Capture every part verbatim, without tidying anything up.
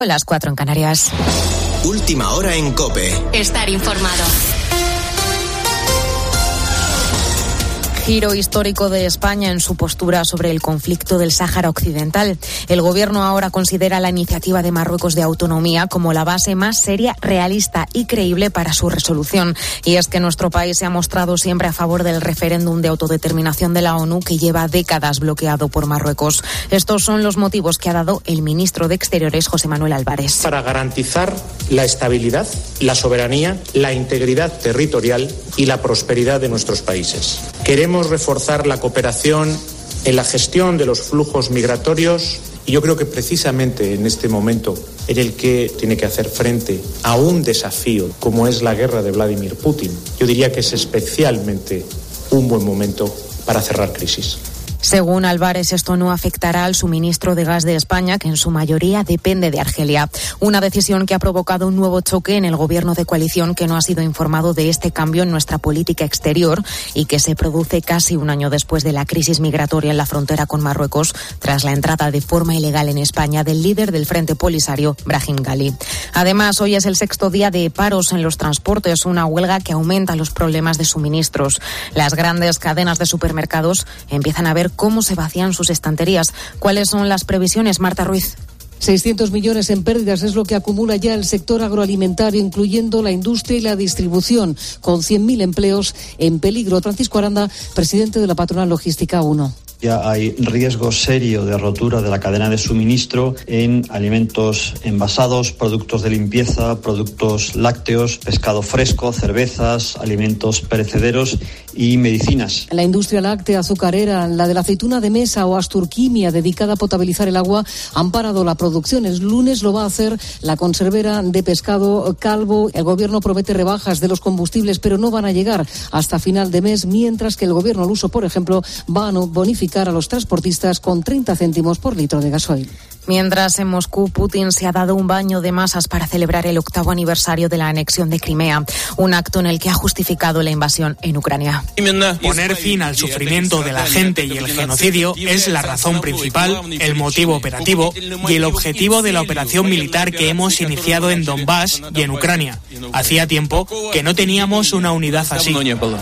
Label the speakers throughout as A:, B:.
A: Las cuatro en Canarias.
B: Última hora en COPE.
C: Estar informado.
A: Giro histórico de España en su postura sobre el conflicto del Sáhara Occidental. El gobierno ahora considera la iniciativa de Marruecos de autonomía como la base más seria, realista y creíble para su resolución. Y es que nuestro país se ha mostrado siempre a favor del referéndum de autodeterminación de la ONU que lleva décadas bloqueado por Marruecos. Estos son los motivos que ha dado el ministro de Exteriores, José Manuel Álvarez.
D: Para garantizar la estabilidad, la soberanía, la integridad territorial y la prosperidad de nuestros países. Queremos reforzar la cooperación en la gestión de los flujos migratorios y yo creo que precisamente en este momento en el que tiene que hacer frente a un desafío como es la guerra de Vladimir Putin, yo diría que es especialmente un buen momento para cerrar crisis.
A: Según Álvarez, esto no afectará al suministro de gas de España, que en su mayoría depende de Argelia. Una decisión que ha provocado un nuevo choque en el gobierno de coalición, que no ha sido informado de este cambio en nuestra política exterior y que se produce casi un año después de la crisis migratoria en la frontera con Marruecos, tras la entrada de forma ilegal en España del líder del Frente Polisario, Brahim Ghali. Además, hoy es el sexto día de paros en los transportes, una huelga que aumenta los problemas de suministros. Las grandes cadenas de supermercados empiezan a ver cómo se vacían sus estanterías. ¿Cuáles son las previsiones, Marta Ruiz?
E: seiscientos millones en pérdidas es lo que acumula ya el sector agroalimentario, incluyendo la industria y la distribución, con cien mil empleos en peligro. Francisco Aranda, presidente de la patronal logística uno.
F: Ya hay riesgo serio de rotura de la cadena de suministro en alimentos envasados, productos de limpieza, productos lácteos, pescado fresco, cervezas, alimentos perecederos y medicinas.
E: La industria láctea, azucarera, la de la aceituna de mesa o Asturquimia, dedicada a potabilizar el agua, han parado la producción. El lunes lo va a hacer la conservera de pescado Calvo. El gobierno promete rebajas de los combustibles, pero no van a llegar hasta final de mes, mientras que el gobierno luso, por ejemplo, va a bonificar a los transportistas con treinta céntimos por litro de gasoil.
A: Mientras en Moscú, Putin se ha dado un baño de masas para celebrar el octavo aniversario de la anexión de Crimea, un acto en el que ha justificado la invasión en Ucrania.
G: Poner fin al sufrimiento de la gente y el genocidio es la razón principal, el motivo operativo y el objetivo de la operación militar que hemos iniciado en Donbass y en Ucrania. Hacía tiempo que no teníamos una unidad así.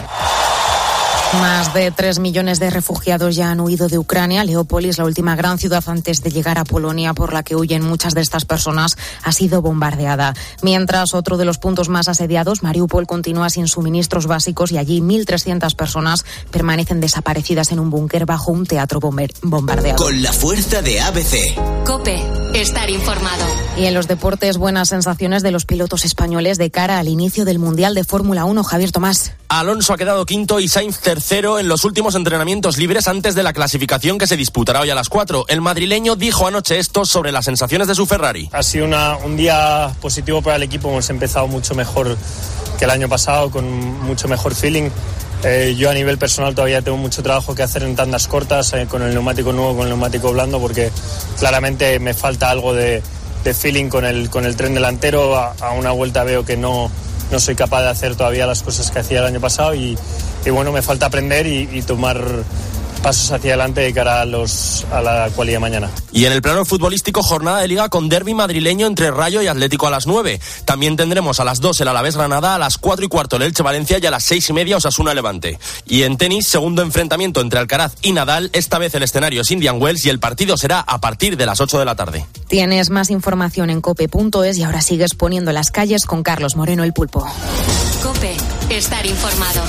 A: Más de tres millones de refugiados ya han huido de Ucrania. Leópolis, la última gran ciudad antes de llegar a Polonia, por la que huyen muchas de estas personas, ha sido bombardeada. Mientras otro de los puntos más asediados, Mariupol, continúa sin suministros básicos y allí mil trescientas personas permanecen desaparecidas en un búnker bajo un teatro bomber- bombardeado.
B: Con la fuerza de A B C.
C: COPE. Estar informado.
A: Y en los deportes, buenas sensaciones de los pilotos españoles de cara al inicio del Mundial de Fórmula uno. Javier Tomás.
H: Alonso ha quedado quinto y Sainz tercero en los últimos entrenamientos libres antes de la clasificación que se disputará hoy a las cuatro. El madrileño dijo anoche esto sobre las sensaciones de su Ferrari.
I: Ha sido una, un día positivo para el equipo. Hemos empezado mucho mejor que el año pasado, con mucho mejor feeling. Eh, yo a nivel personal todavía tengo mucho trabajo que hacer en tandas cortas, eh, con el neumático nuevo, con el neumático blando, porque claramente me falta algo de, de feeling con el, con el tren delantero. A, a una vuelta veo que no... No soy capaz de hacer todavía las cosas que hacía el año pasado y, y bueno, me falta aprender y, y tomar pasos hacia adelante de cara a, los, a la cualidad mañana.
H: Y en el plano futbolístico, jornada de liga con derbi madrileño entre Rayo y Atlético a las nueve. También tendremos a las dos el Alavés Granada, a las cuatro y cuarto el Elche Valencia y a las seis y media Osasuna Levante. Y en tenis, segundo enfrentamiento entre Alcaraz y Nadal, esta vez el escenario es Indian Wells y el partido será a partir de las ocho de la tarde.
A: Tienes más información en cope punto es y ahora sigues poniendo las calles con Carlos Moreno, el Pulpo.
C: COPE. Estar informado.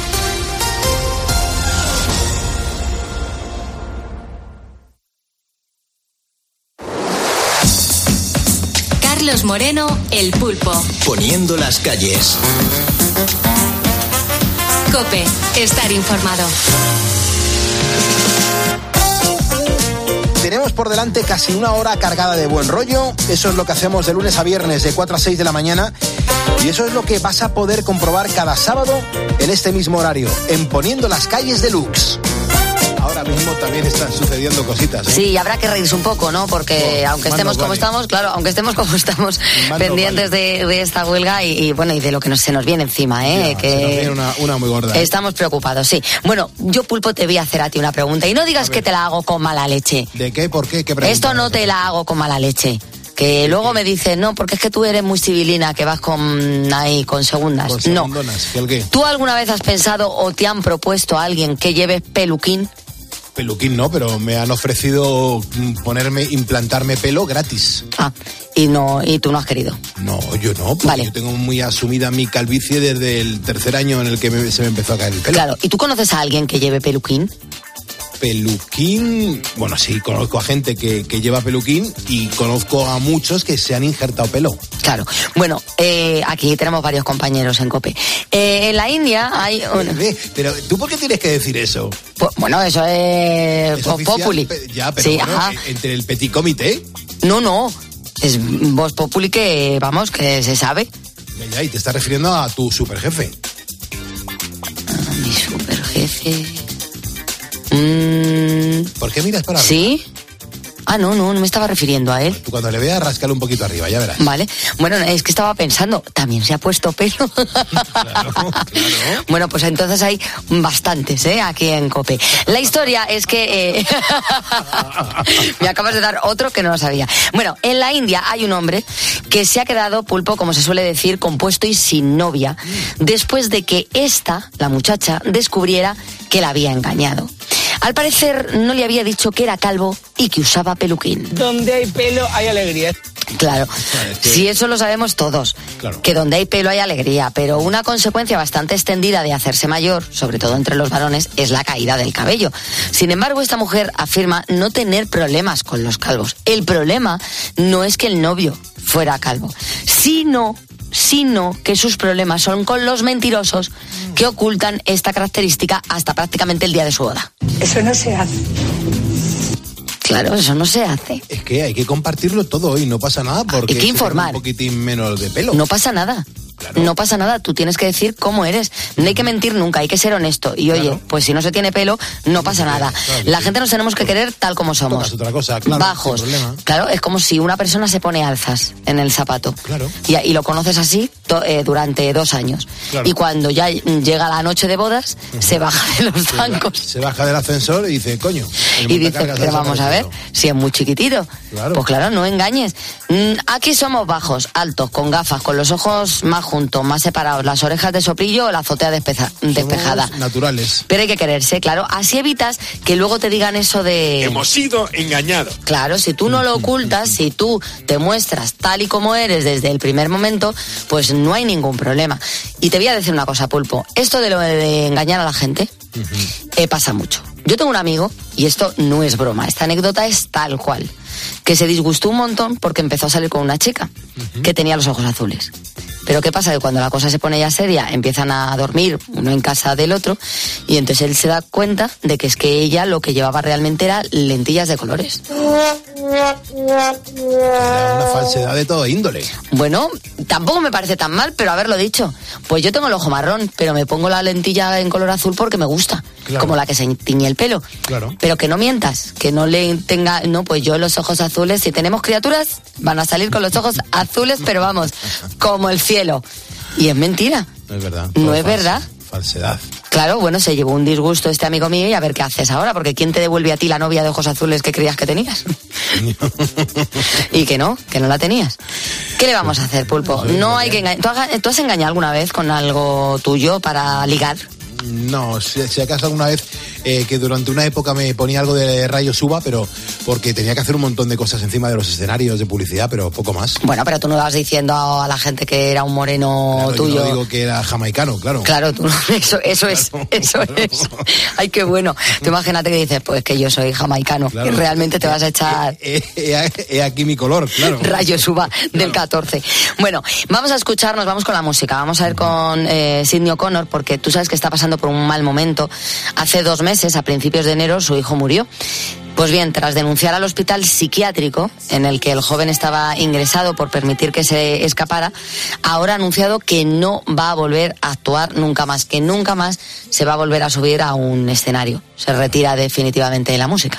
C: Carlos Moreno, el Pulpo.
B: Poniendo las calles.
C: COPE. Estar informado.
J: Tenemos por delante casi una hora cargada de buen rollo. Eso es lo que hacemos de lunes a viernes de cuatro a seis de la mañana. Y eso es lo que vas a poder comprobar cada sábado en este mismo horario, en Poniendo las calles deluxe. Ahora mismo también están sucediendo cositas, ¿eh?
K: Sí, habrá que reírse un poco, ¿no? Porque oh, aunque estemos como vale. estamos, claro, aunque estemos como estamos pendientes vale. de, de esta huelga y, y bueno, y de lo que nos, se nos viene encima, ¿eh?
J: Ya,
K: que
J: se nos viene una, una muy gorda. ¿eh?
K: Estamos preocupados, sí. Bueno, yo, Pulpo, te voy a hacer a ti una pregunta y no digas que te la hago con mala leche.
J: ¿De qué? ¿Por qué? ¿Qué pregunta?
K: Esto no te la hago con mala leche. Que luego me dicen, no, porque es que tú eres muy civilina, que vas con ahí, con segundas.
J: Con segundonas,
K: no.
J: ¿el qué?
K: ¿Tú alguna vez has pensado o te han propuesto a alguien que lleve peluquín?
J: Peluquín no, pero me han ofrecido ponerme, implantarme pelo gratis.
K: Ah, y no, y tú no has querido.
J: No, yo no, porque
K: vale.
J: Yo tengo muy asumida mi calvicie desde el tercer año en el que me, se me empezó a caer el pelo.
K: Claro, ¿y tú conoces a alguien que lleve peluquín?
J: Peluquín, bueno, sí, conozco a gente que, que lleva peluquín y conozco a muchos que se han injertado pelo.
K: Claro, bueno, eh, aquí tenemos varios compañeros en COPE. Eh, en la India hay... Un...
J: Pero, ¿tú por qué tienes que decir eso?
K: Pues, bueno, eso es...
J: ¿Es
K: Voz Populi.
J: Ya, pero
K: sí,
J: bueno,
K: ajá.
J: entre el petit comité...
K: No, no, es Voz Populi que, vamos, que se sabe.
J: Ya, ya, y te estás refiriendo a tu superjefe.
K: A mi superjefe... Mm,
J: ¿Por qué miras para arriba?
K: ¿Sí? Ah, no, no, no me estaba refiriendo a él.
J: Tú cuando le veas, rascale un poquito arriba, ya verás.
K: Vale. Bueno, es que estaba pensando, también se ha puesto pelo.
J: Claro, claro.
K: Bueno, pues entonces hay bastantes, ¿eh? Aquí en COPE. La historia es que... Eh... me acabas de dar otro que no lo sabía. Bueno, en la India hay un hombre que se ha quedado, Pulpo, como se suele decir, compuesto y sin novia, después de que esta, la muchacha, descubriera que la había engañado. Al parecer no le había dicho que era calvo y que usaba peluquín.
L: Donde hay pelo hay alegría.
K: Claro, sí, eso lo sabemos todos,
J: claro.
K: Que donde hay pelo hay alegría, pero una consecuencia bastante extendida de hacerse mayor, sobre todo entre los varones, es la caída del cabello. Sin embargo, esta mujer afirma no tener problemas con los calvos. El problema no es que el novio fuera calvo, sino... sino que sus problemas son con los mentirosos que ocultan esta característica hasta prácticamente el día de su boda.
L: Eso no se hace.
K: Claro, eso no se hace.
J: Es que hay que compartirlo todo y no pasa nada porque
K: hay que informar.
J: Un poquitín menos de pelo.
K: No pasa nada. Claro. No pasa nada, tú tienes que decir cómo eres. No hay que mentir nunca, hay que ser honesto. Y oye, claro. Pues si no se tiene pelo, no pasa nada. Claro, la sí. gente nos tenemos que querer tal como somos.
J: Es otra cosa, claro.
K: Bajos. Claro, es como si una persona se pone alzas en el zapato.
J: Claro.
K: Y, y lo conoces así to, eh, durante dos años. Claro. Y cuando ya llega la noche de bodas, uh-huh. se baja de los bancos.
J: Se, se baja del ascensor y dice, coño.
K: Y dice, pero vamos a ver, si es muy chiquitito. Claro. Pues claro, no engañes. Aquí somos bajos, altos, con gafas, con los ojos más juntos, más separados, las orejas de soplillo o la azotea despeja, despejada.
J: Somos naturales.
K: Pero hay que quererse, claro. Así evitas que luego te digan eso de...
M: Hemos sido engañados.
K: Claro, si tú no lo ocultas, si tú te muestras tal y como eres desde el primer momento, pues no hay ningún problema. Y te voy a decir una cosa, Pulpo. Esto de lo de engañar a la gente uh-huh. eh, pasa mucho. Yo tengo un amigo, y esto no es broma, esta anécdota es tal cual, que se disgustó un montón porque empezó a salir con una chica uh-huh. que tenía los ojos azules. Pero ¿qué pasa? Que cuando la cosa se pone ya seria, empiezan a dormir uno en casa del otro y entonces él se da cuenta de que es que ella lo que llevaba realmente era lentillas de colores.
J: Era una falsedad de todo índole.
K: Bueno, tampoco me parece tan mal, pero haberlo dicho. Pues yo tengo el ojo marrón, pero me pongo la lentilla en color azul porque me gusta. Claro. Como la que se tiñe el pelo.
J: Claro.
K: Pero que no mientas, que no le tenga... No, pues yo los ojos azules, si tenemos criaturas, van a salir con los ojos azules, pero vamos, como el cielo. Y es mentira.
J: No es verdad.
K: No es verdad.
J: Falsedad.
K: Claro, bueno, se llevó un disgusto este amigo mío y a ver qué haces ahora, porque ¿quién te devuelve a ti la novia de ojos azules que creías que tenías? Y que no, que no la tenías. ¿Qué le vamos a hacer, Pulpo? No hay que engañar. ¿Tú has, ¿Tú has engañado alguna vez con algo tuyo para ligar?
J: No, si, si acaso alguna vez eh, que durante una época me ponía algo de Rayo Suba, pero porque tenía que hacer un montón de cosas encima de los escenarios de publicidad, pero poco más.
K: Bueno, pero tú no vas diciendo a la gente que era un moreno
J: claro,
K: tuyo.
J: Yo no digo que era jamaicano, claro.
K: Claro, tú no, eso, eso es, eso es. Ay, qué bueno. Tú imagínate que dices, pues que yo soy jamaicano, claro. Y realmente te vas a echar...
J: He, he, he, he aquí mi color, claro.
K: Rayo Suba claro. Del catorce. Bueno, vamos a escucharnos, vamos con la música. Vamos a ver con eh, Sidney O'Connor, porque tú sabes que está pasando por un mal momento. Hace dos meses, a principios de enero, su hijo murió. Pues bien, tras denunciar al hospital psiquiátrico en el que el joven estaba ingresado por permitir que se escapara, ahora ha anunciado que no va a volver a actuar nunca más, que nunca más se va a volver a subir a un escenario. Se retira definitivamente de la música.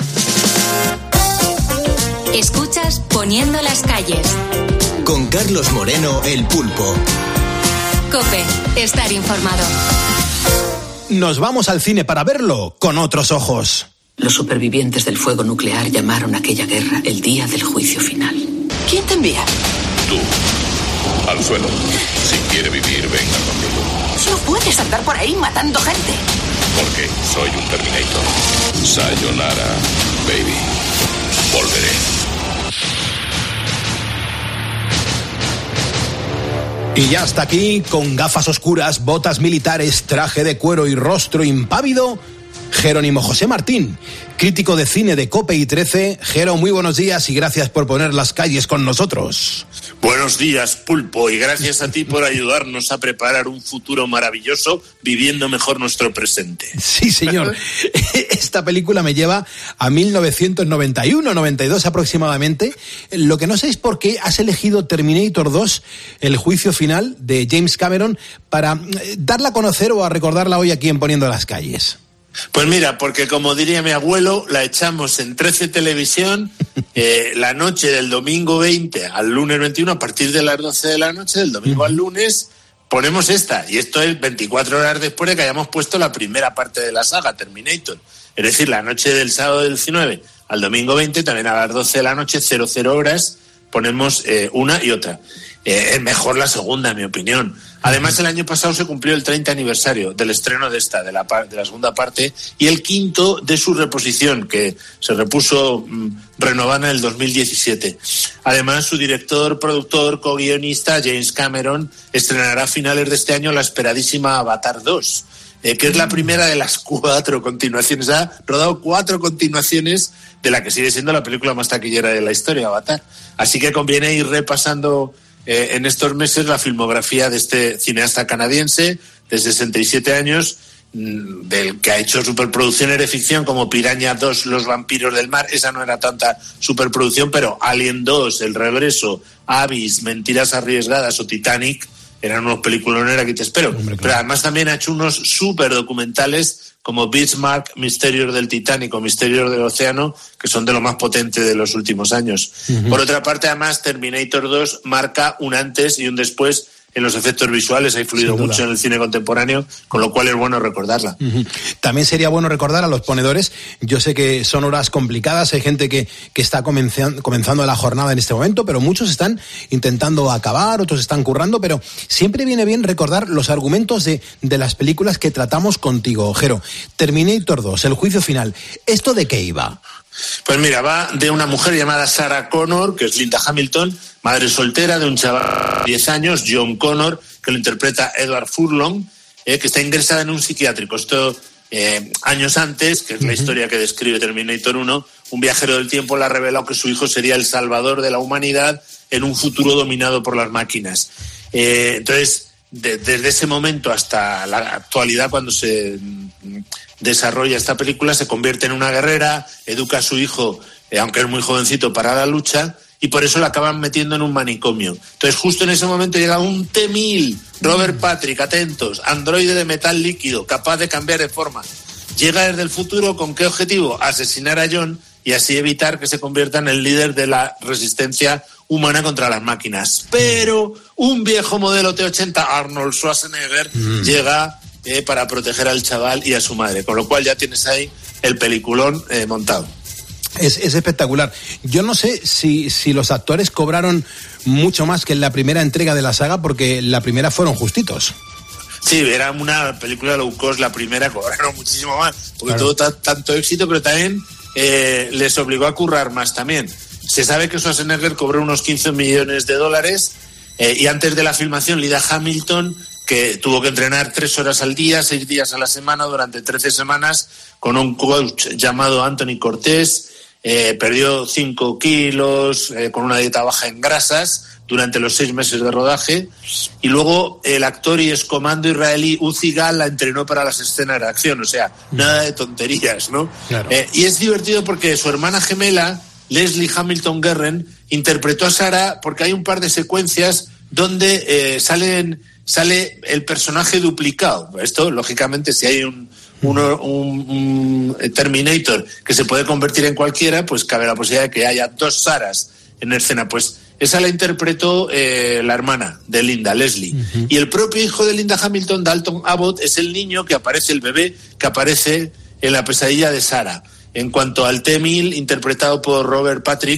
C: Escuchas Poniendo las calles.
B: Con Carlos Moreno, el Pulpo.
C: COPE, estar informado.
J: Nos vamos al cine para verlo con otros ojos.
N: Los supervivientes del fuego nuclear llamaron a aquella guerra el día del juicio final.
M: ¿Quién te envía?
N: Tú. Al suelo. Si quiere vivir, venga conmigo.
M: No puedes andar por ahí matando gente.
N: Porque soy un Terminator. Sayonara, baby. Volveré.
J: Y ya está aquí, con gafas oscuras, botas militares, traje de cuero y rostro impávido, Jerónimo José Martín, crítico de cine de COPE y trece. Jero, muy buenos días y gracias por poner las calles con nosotros.
O: Buenos días, Pulpo, y gracias a ti por ayudarnos a preparar un futuro maravilloso, viviendo mejor nuestro presente.
J: Sí, señor. Esta película me lleva a mil novecientos noventa y uno, noventa y dos aproximadamente. Lo que no sé es por qué has elegido Terminator dos, el juicio final de James Cameron, para darla a conocer o a recordarla hoy aquí en Poniendo las Calles.
O: Pues mira, porque como diría mi abuelo, la echamos en trece Televisión eh, la noche del domingo veinte al lunes veintiuno, a partir de las doce de la noche, del domingo al lunes, ponemos esta. Y esto es veinticuatro horas después de que hayamos puesto la primera parte de la saga, Terminator. Es decir, la noche del sábado diecinueve al domingo veinte, también a las doce de la noche, cero cero horas, ponemos eh, una y otra. Eh, es mejor la segunda, en mi opinión. Además, el año pasado se cumplió el treinta aniversario del estreno de esta, de la, de la segunda parte, y el quinto de su reposición, que se repuso mmm, renovada en el dos mil diecisiete. Además, su director, productor, co-guionista, James Cameron, estrenará a finales de este año la esperadísima Avatar dos, eh, que es la primera de las cuatro continuaciones. Ha rodado cuatro continuaciones de la que sigue siendo la película más taquillera de la historia, Avatar. Así que conviene ir repasando Eh, en estos meses la filmografía de este cineasta canadiense de sesenta y siete años, mmm, del que ha hecho superproducciones de ficción como Piraña dos, Los vampiros del mar. Esa no era tanta superproducción, pero Alien dos, El regreso, Abyss, Mentiras arriesgadas o Titanic eran unos peliculones, aquí te espero. Hombre, claro. Pero además también ha hecho unos superdocumentales como Bismarck, Misterios del Titanic o Misterios del Océano, que son de lo más potente de los últimos años. Uh-huh. Por otra parte, además, Terminator dos marca un antes y un después en los efectos visuales. Ha influido mucho en el cine contemporáneo, con lo cual es bueno recordarla. Uh-huh.
J: También sería bueno recordar a los ponedores. Yo sé que son horas complicadas, hay gente que, que está comenzando, comenzando la jornada en este momento, pero muchos están intentando acabar, otros están currando, pero siempre viene bien recordar los argumentos de, de las películas que tratamos contigo, Jero. Terminator dos, el juicio final, ¿esto de qué iba?
O: Pues mira, va de una mujer llamada Sarah Connor, que es Linda Hamilton, madre soltera de un chaval de diez años, John Connor, que lo interpreta Edward Furlong, eh, que está ingresada en un psiquiátrico. Esto eh, años antes, que es la historia que describe Terminator uno, un viajero del tiempo le ha revelado que su hijo sería el salvador de la humanidad en un futuro dominado por las máquinas. Eh, entonces, de, desde ese momento hasta la actualidad, cuando se desarrolla esta película, se convierte en una guerrera, educa a su hijo, eh, aunque es muy jovencito, para la lucha, y por eso la acaban metiendo en un manicomio. Entonces, justo en ese momento llega un T mil, Robert Patrick, atentos, androide de metal líquido, capaz de cambiar de forma. Llega desde el futuro, ¿con qué objetivo? Asesinar a John y así evitar que se convierta en el líder de la resistencia humana contra las máquinas. Pero un viejo modelo T ochenta, Arnold Schwarzenegger, mm. llega eh, para proteger al chaval y a su madre, con lo cual ya tienes ahí el peliculón eh, montado.
J: Es, es espectacular. Yo no sé si, si los actores cobraron mucho más que en la primera entrega de la saga, porque la primera fueron justitos.
O: Sí, era una película low cost, la primera, cobraron muchísimo más, porque claro, tuvo t- tanto éxito, pero también eh, les obligó a currar más también. Se sabe que Schwarzenegger cobró unos quince millones de dólares eh, y antes de la filmación, Linda Hamilton, que tuvo que entrenar tres horas al día, seis días a la semana, durante trece semanas, con un coach llamado Anthony Cortés, eh, perdió cinco kilos, eh, con una dieta baja en grasas, durante los seis meses de rodaje, y luego el actor y excomando israelí Uzi Gal la entrenó para las escenas de acción, o sea, nada de tonterías, ¿no? Claro. Eh, y es divertido porque su hermana gemela, Leslie Hamilton Guerin, interpretó a Sarah, porque hay un par de secuencias donde eh, salen, sale el personaje duplicado. Esto, lógicamente, si hay un, uno, un, un Terminator que se puede convertir en cualquiera, pues cabe la posibilidad de que haya dos Sarahs en escena. Pues esa la interpretó eh, la hermana de Linda, Leslie. Uh-huh. Y el propio hijo de Linda Hamilton, Dalton Abbott, es el niño que aparece, el bebé que aparece en La pesadilla de Sarah. En cuanto al T mil, interpretado por Robert Patrick,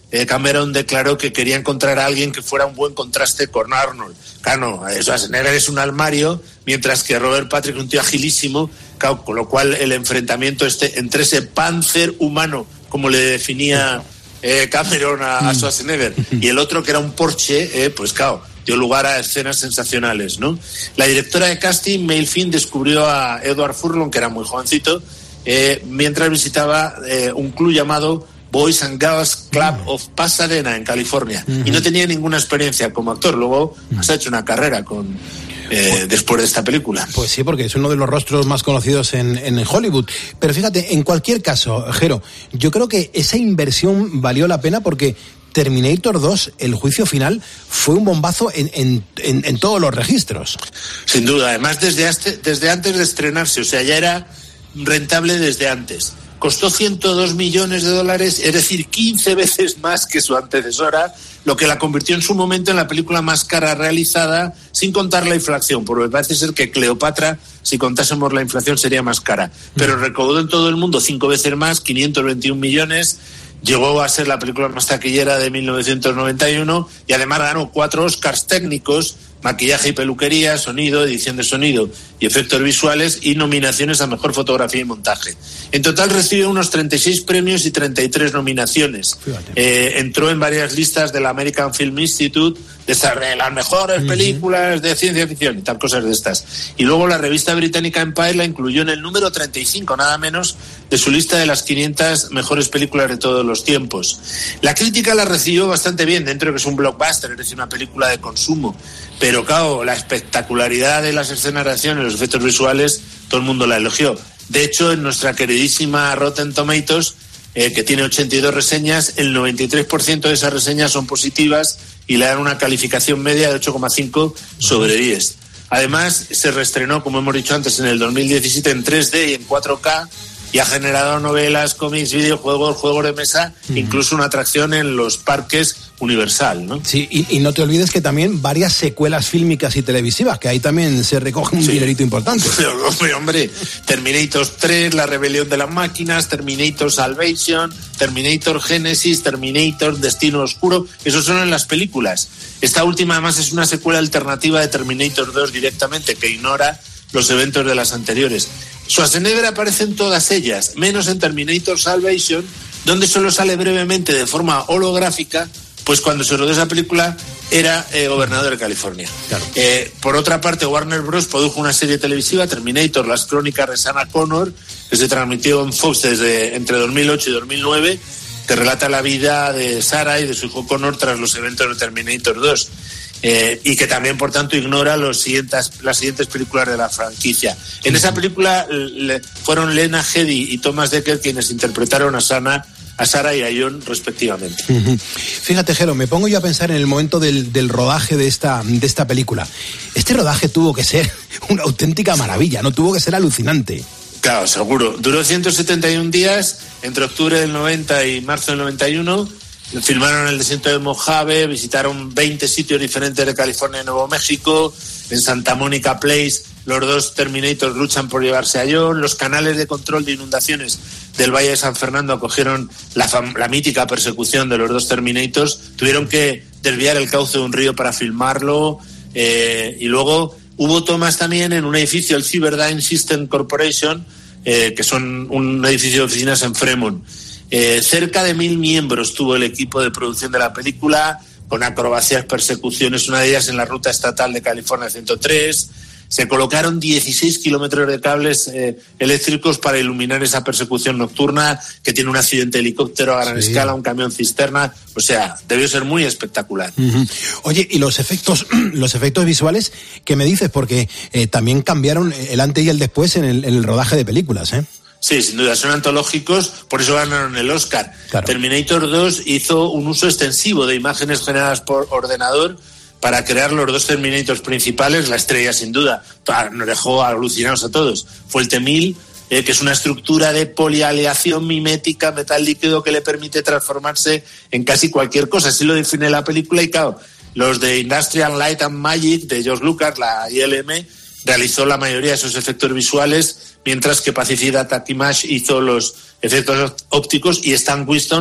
O: eh, Cameron declaró que quería encontrar a alguien que fuera un buen contraste con Arnold. Claro, no, Schwarzenegger es un armario, mientras que Robert Patrick es un tío agilísimo, claro, con lo cual el enfrentamiento este entre ese Panzer humano, como le definía eh, Cameron a, a Schwarzenegger, y el otro que era un Porsche, eh, pues claro, dio lugar a escenas sensacionales, ¿no? La directora de casting, Mel Finn, descubrió a Edward Furlong, que era muy jovencito, eh, mientras visitaba eh, un club llamado Boys and Girls Club of Pasadena, en California. Uh-huh. Y no tenía ninguna experiencia como actor. Luego uh-huh. has hecho una carrera con eh, después de esta película.
J: Pues sí, porque es uno de los rostros más conocidos en, en Hollywood. Pero fíjate, en cualquier caso, Jero, yo creo que esa inversión valió la pena porque Terminator dos, el juicio final, fue un bombazo en, en, en, en todos los registros.
O: Sin duda, además desde, hasta, desde antes de estrenarse, o sea, ya era rentable desde antes. Costó ciento dos millones de dólares, es decir, quince veces más que su antecesora, lo que la convirtió en su momento en la película más cara realizada, sin contar la inflación, porque parece ser que Cleopatra, si contásemos la inflación, sería más cara. Pero recaudó en todo el mundo cinco veces más, quinientos veintiún millones, llegó a ser la película más taquillera de mil novecientos noventa y uno y además ganó cuatro Oscars técnicos, maquillaje y peluquería, sonido, edición de sonido y efectos visuales, y nominaciones a mejor fotografía y montaje. En total recibió unos treinta y seis premios y treinta y tres nominaciones. Eh, entró en varias listas del American Film Institute de las mejores películas de ciencia ficción y tal, cosas de estas. Y luego la revista británica Empire la incluyó en el número treinta y cinco, nada menos, de su lista de las quinientas mejores películas de todos los tiempos. La crítica la recibió bastante bien, dentro de que es un blockbuster, es decir, una película de consumo. Pero claro, la espectacularidad de las escenas de acción y los efectos visuales, todo el mundo la elogió. De hecho, en nuestra queridísima Rotten Tomatoes, eh, que tiene ochenta y dos reseñas, el noventa y tres por ciento de esas reseñas son positivas y le dan una calificación media de ocho coma cinco sobre diez. Además, se reestrenó, como hemos dicho antes, en el dos mil diecisiete en tres D y en cuatro K, y ha generado novelas, cómics, videojuegos, juegos de mesa, mm. incluso una atracción en los parques Universal, ¿no?
J: Sí, y, y no te olvides que también varias secuelas fílmicas y televisivas, que ahí también se recoge un sí. dinerito importante.
O: Hombre, hombre, Terminator tres, La rebelión de las máquinas, Terminator Salvation, Terminator Genesis, Terminator Destino Oscuro, esos son en las películas. Esta última además es una secuela alternativa de Terminator dos directamente, que ignora los eventos de las anteriores. Schwarzenegger aparece en todas ellas, menos en Terminator Salvation, donde solo sale brevemente de forma holográfica, pues cuando se rodó esa película era eh, gobernador de California. Claro. Eh, por otra parte, Warner Bros. Produjo una serie televisiva, Terminator, las crónicas de Sarah Connor, que se transmitió en Fox desde entre dos mil ocho y dos mil nueve, que relata la vida de Sarah y de su hijo Connor tras los eventos de Terminator dos. Eh, y que también, por tanto, ignora los siguientes, las siguientes películas de la franquicia. En esa película le, fueron Lena Headey y Thomas Dekker quienes interpretaron a Sana, a Sarah y a John, respectivamente.
J: Uh-huh. Fíjate, Jero, me pongo yo a pensar en el momento del, del rodaje de esta, de esta película. Este rodaje tuvo que ser una auténtica maravilla, ¿no? Tuvo que ser alucinante.
O: Claro, seguro. Duró ciento setenta y un días, entre octubre del noventa y marzo del noventa y uno. Filmaron en el desierto de Mojave, visitaron veinte sitios diferentes de California y Nuevo México. En Santa Monica Place, los dos Terminators luchan por llevarse a John. Los canales de control de inundaciones del Valle de San Fernando acogieron la, fam- la mítica persecución de los dos Terminators. Tuvieron que desviar el cauce de un río para filmarlo. Eh, y luego hubo tomas también en un edificio, el Cyberdyne System Corporation, eh, que son un edificio de oficinas en Fremont. Eh, cerca de mil miembros tuvo el equipo de producción de la película, con acrobacias, persecuciones, una de ellas en la ruta estatal de California ciento tres. Se colocaron dieciséis kilómetros de cables eh, eléctricos para iluminar esa persecución nocturna, que tiene un accidente de helicóptero a gran sí. escala, un camión cisterna. O sea, debió ser muy espectacular.
J: Uh-huh. Oye, y los efectos los efectos visuales, ¿qué me dices? Porque eh, también cambiaron el antes y el después en el, en el rodaje de películas, ¿eh?
O: Sí, sin duda, son antológicos, por eso ganaron el Oscar. Claro. Terminator dos hizo un uso extensivo de imágenes generadas por ordenador para crear los dos Terminators principales, la estrella sin duda, nos dejó alucinados a todos. Fue el T mil, eh, que es una estructura de polialeación mimética, metal líquido, que le permite transformarse en casi cualquier cosa, así lo define la película. Y claro, los de Industrial Light and Magic, de George Lucas, la I L M, realizó la mayoría de esos efectos visuales, mientras que Pacific Data Image hizo los efectos ópticos y Stan Winston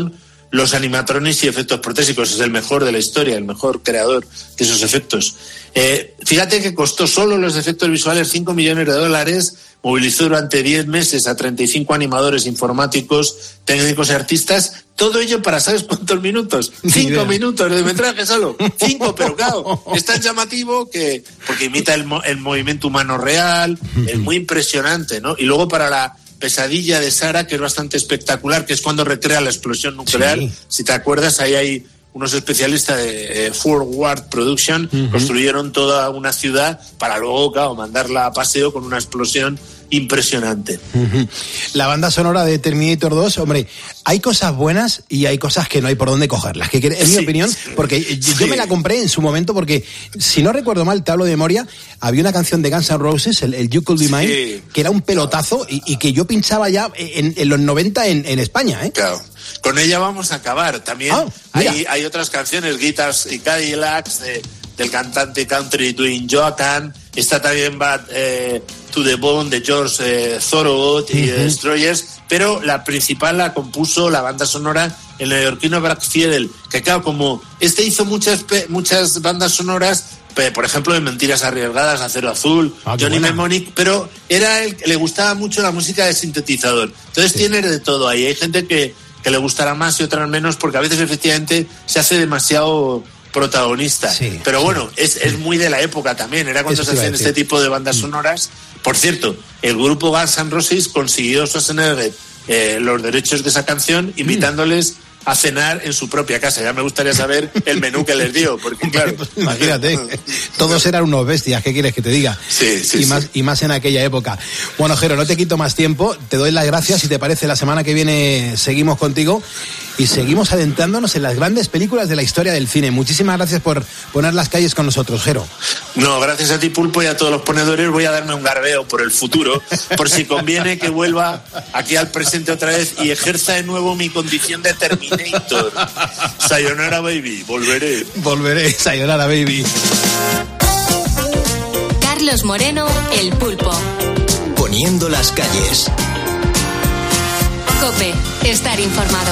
O: los animatronics y efectos protésicos. Es el mejor de la historia, el mejor creador de esos efectos. Eh, fíjate que costó solo los efectos visuales cinco millones de dólares, movilizó durante diez meses a treinta y cinco animadores informáticos, técnicos y artistas, todo ello para, ¿sabes cuántos minutos? Cinco minutos de metraje solo, cinco, pero claro, es tan llamativo que, porque imita el, el movimiento humano real, es muy impresionante, ¿no? Y luego para la pesadilla de Sara, que es bastante espectacular, que es cuando recrea la explosión nuclear, sí. Si te acuerdas, ahí hay unos especialistas de eh, Forward Production, uh-huh. construyeron toda una ciudad para luego, claro, mandarla a paseo con una explosión impresionante.
J: Uh-huh. La banda sonora de Terminator dos, hombre, hay cosas buenas y hay cosas que no hay por dónde cogerlas, que en sí, mi opinión, porque sí. yo me la compré en su momento porque, si no recuerdo mal, te hablo de memoria, había una canción de Guns N' Roses, el, el You Could Be Mine, sí. que era un pelotazo y, y que yo pinchaba ya en, en los noventa en, en España, ¿eh?
O: Claro. Con ella vamos a acabar. También ah, hay, hay otras canciones, Guitars y Cadillacs, de, del cantante country Dwayne Johann. Está también Bad eh, to the Bone de George eh, Thorogood y uh-huh. Destroyers. Pero la principal la compuso la banda sonora el neoyorquino Brad Fiedel, que claro, como este hizo muchas, muchas bandas sonoras, por ejemplo, de Mentiras Arriesgadas, Acero Azul, ah, Johnny Mnemonic, pero era el, le gustaba mucho la música de sintetizador. Entonces sí. tiene de todo ahí. Hay gente que que le gustará más y otras menos, porque a veces efectivamente se hace demasiado protagonista. Sí, pero bueno, sí. es, es muy de la época también, era cuando Eso se hacían este tipo de bandas sonoras. Por cierto, el grupo Guns N' Roses consiguió sostener eh, los derechos de esa canción invitándoles mm. a cenar en su propia casa. Ya me gustaría saber el menú que les dio, porque claro,
J: imagínate, todos eran unos bestias, ¿qué quieres que te diga?
O: Sí, sí,
J: y
O: sí.
J: más y más en aquella época. Bueno, Jero, no te quito más tiempo, te doy las gracias, si te parece la semana que viene seguimos contigo y seguimos adentrándonos en las grandes películas de la historia del cine. Muchísimas gracias por poner las calles con nosotros, Jero.
O: No, gracias a ti, Pulpo, y a todos los ponedores. Voy a darme un garbeo por el futuro, por si conviene que vuelva aquí al presente otra vez y ejerza de nuevo mi condición de Terminator. Sayonara, baby, volveré.
J: Volveré, sayonara, baby.
C: Carlos Moreno, el Pulpo.
B: Poniendo las calles.
C: COPE, estar informado.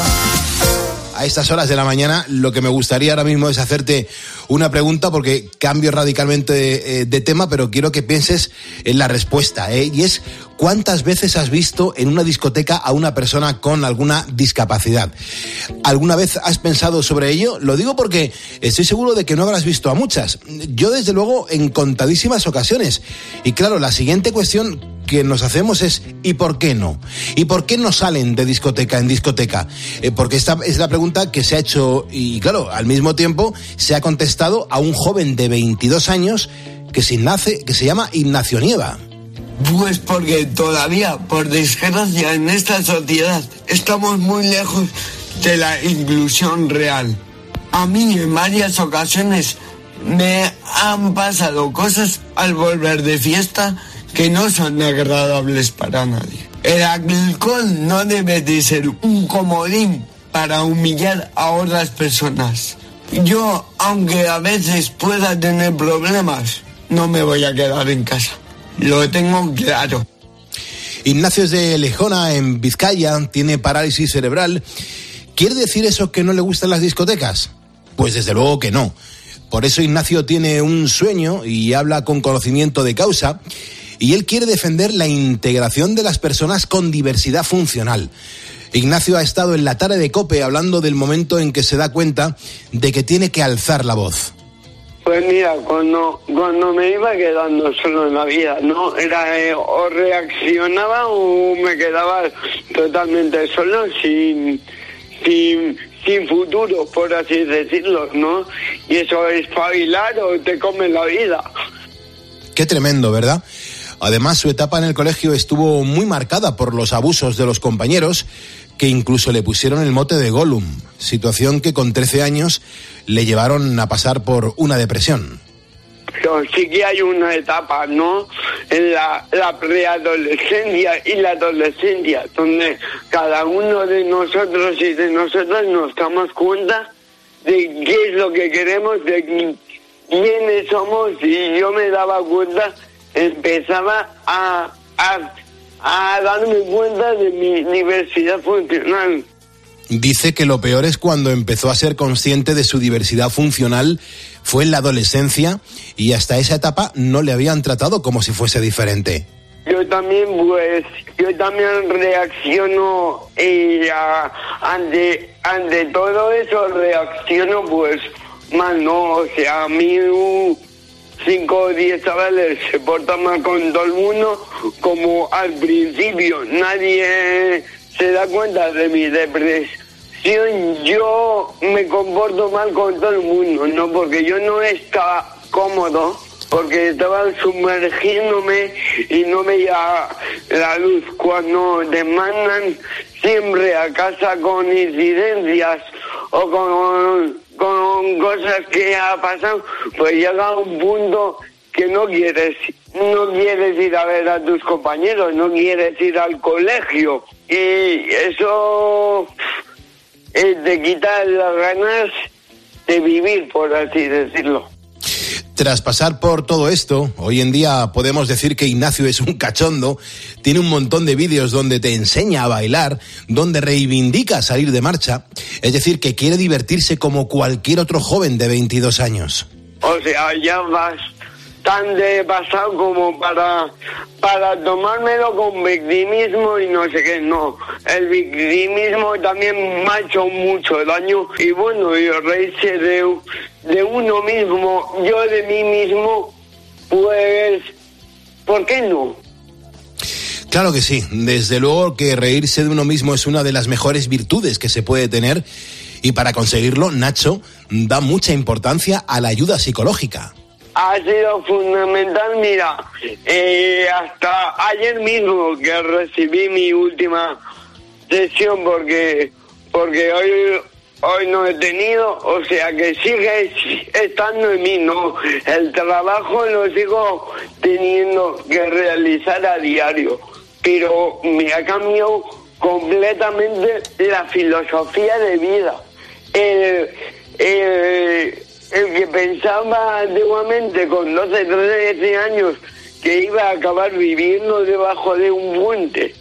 J: A estas horas de la mañana lo que me gustaría ahora mismo es hacerte una pregunta, porque cambio radicalmente de, de tema, pero quiero que pienses en la respuesta, ¿eh? Y es, ¿cuántas veces has visto en una discoteca a una persona con alguna discapacidad? ¿Alguna vez has pensado sobre ello? Lo digo porque estoy seguro de que no habrás visto a muchas. Yo, desde luego, en contadísimas ocasiones. Y claro, la siguiente cuestión que nos hacemos es, ¿y por qué no? ¿Y por qué no salen de discoteca en discoteca? Eh, porque esta es la pregunta que se ha hecho, y claro, al mismo tiempo se ha contestado a un joven de veintidós años que se, nace, que se llama Ignacio Nieva.
P: Pues porque todavía, por desgracia, en esta sociedad estamos muy lejos de la inclusión real. A mí en varias ocasiones me han pasado cosas al volver de fiesta que no son agradables para nadie. El alcohol no debe de ser un comodín para humillar a otras personas. Yo, aunque a veces pueda tener problemas, no me voy a quedar en casa. Lo tengo claro.
J: Ignacio es de Lejona, en Vizcaya, tiene parálisis cerebral. ¿Quiere decir eso que no le gustan las discotecas? Pues desde luego que no. Por eso Ignacio tiene un sueño y habla con conocimiento de causa. Y él quiere defender la integración de las personas con diversidad funcional. Ignacio ha estado en la tarde de COPE hablando del momento en que se da cuenta de que tiene que alzar la voz.
Q: Pues mira, cuando, cuando me iba quedando solo en la vida, ¿no? Era eh, o reaccionaba o me quedaba totalmente solo, sin, sin, sin futuro, por así decirlo, ¿no? Y eso es espabilar o te come la vida.
J: Qué tremendo, ¿verdad? Además, su etapa en el colegio estuvo muy marcada por los abusos de los compañeros, que incluso le pusieron el mote de Gollum, situación que con trece años le llevaron a pasar por una depresión.
Q: Pero sí que hay una etapa, ¿no? En la, la preadolescencia y la adolescencia, donde cada uno de nosotros y de nosotras nos damos cuenta de qué es lo que queremos, de quiénes somos, y yo me daba cuenta, empezaba a, a, a darme cuenta de mi diversidad funcional.
J: dice que lo peor es cuando empezó a ser consciente de su diversidad funcional, fue en la adolescencia y hasta esa etapa no le habían tratado como si fuese diferente.
Q: Yo también, pues, yo también reacciono y a, ante, ante todo eso reacciono, pues, mal, ¿no? O sea, a mí un cinco o diez chavales se portan mal con todo el mundo, como al principio nadie se da cuenta de mi depresión, yo me comporto mal con todo el mundo, ¿no? Porque yo no estaba cómodo, porque estaba sumergiéndome y no veía la luz. Cuando te mandan siempre a casa con incidencias o con, con cosas que ha pasado, pues llega un punto que no quieres, no quieres ir a ver a tus compañeros, no quieres ir al colegio. Y eso eh, te quita las ganas de vivir, por así decirlo.
J: Tras pasar por todo esto, hoy en día podemos decir que Ignacio es un cachondo, tiene un montón de vídeos donde te enseña a bailar, donde reivindica salir de marcha, es decir, que quiere divertirse como cualquier otro joven de veintidós años.
Q: O sea, ya bastante pasado como para, para tomármelo con victimismo y no sé qué, no. El victimismo también me ha hecho mucho daño y bueno, y reírse de... de uno mismo, yo de mí mismo, pues, ¿por qué no?
J: Claro que sí, desde luego que reírse de uno mismo es una de las mejores virtudes que se puede tener y para conseguirlo, Nacho da mucha importancia a la ayuda psicológica.
Q: Ha sido fundamental, mira, eh, hasta ayer mismo que recibí mi última sesión porque, porque hoy... Hoy no he tenido, o sea que sigue estando en mí, ¿no? El trabajo lo sigo teniendo que realizar a diario, pero me ha cambiado completamente la filosofía de vida. El, el, el que pensaba antiguamente con doce, trece años que iba a acabar viviendo debajo de un puente,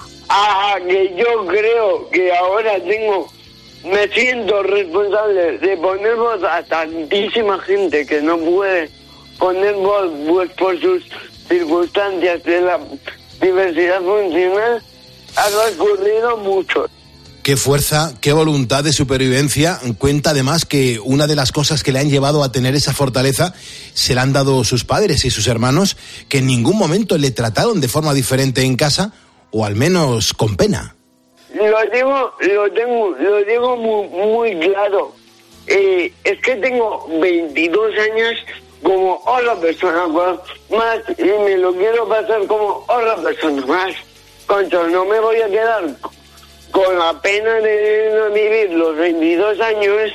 Q: a que yo creo que ahora tengo... Me siento responsable de poner voz a tantísima gente que no puede poner voz pues, por sus circunstancias de la diversidad funcional. Ha ocurrido mucho.
J: Qué fuerza, qué voluntad de supervivencia. Cuenta además que una de las cosas que le han llevado a tener esa fortaleza se la han dado sus padres y sus hermanos, que en ningún momento le trataron de forma diferente en casa, o al menos con pena.
Q: Lo digo, lo tengo, lo digo muy, muy claro. Eh, es que tengo veintidós años como otra persona más y me lo quiero pasar como otra persona más. Concho, no me voy a quedar con la pena de no vivir los veintidós años.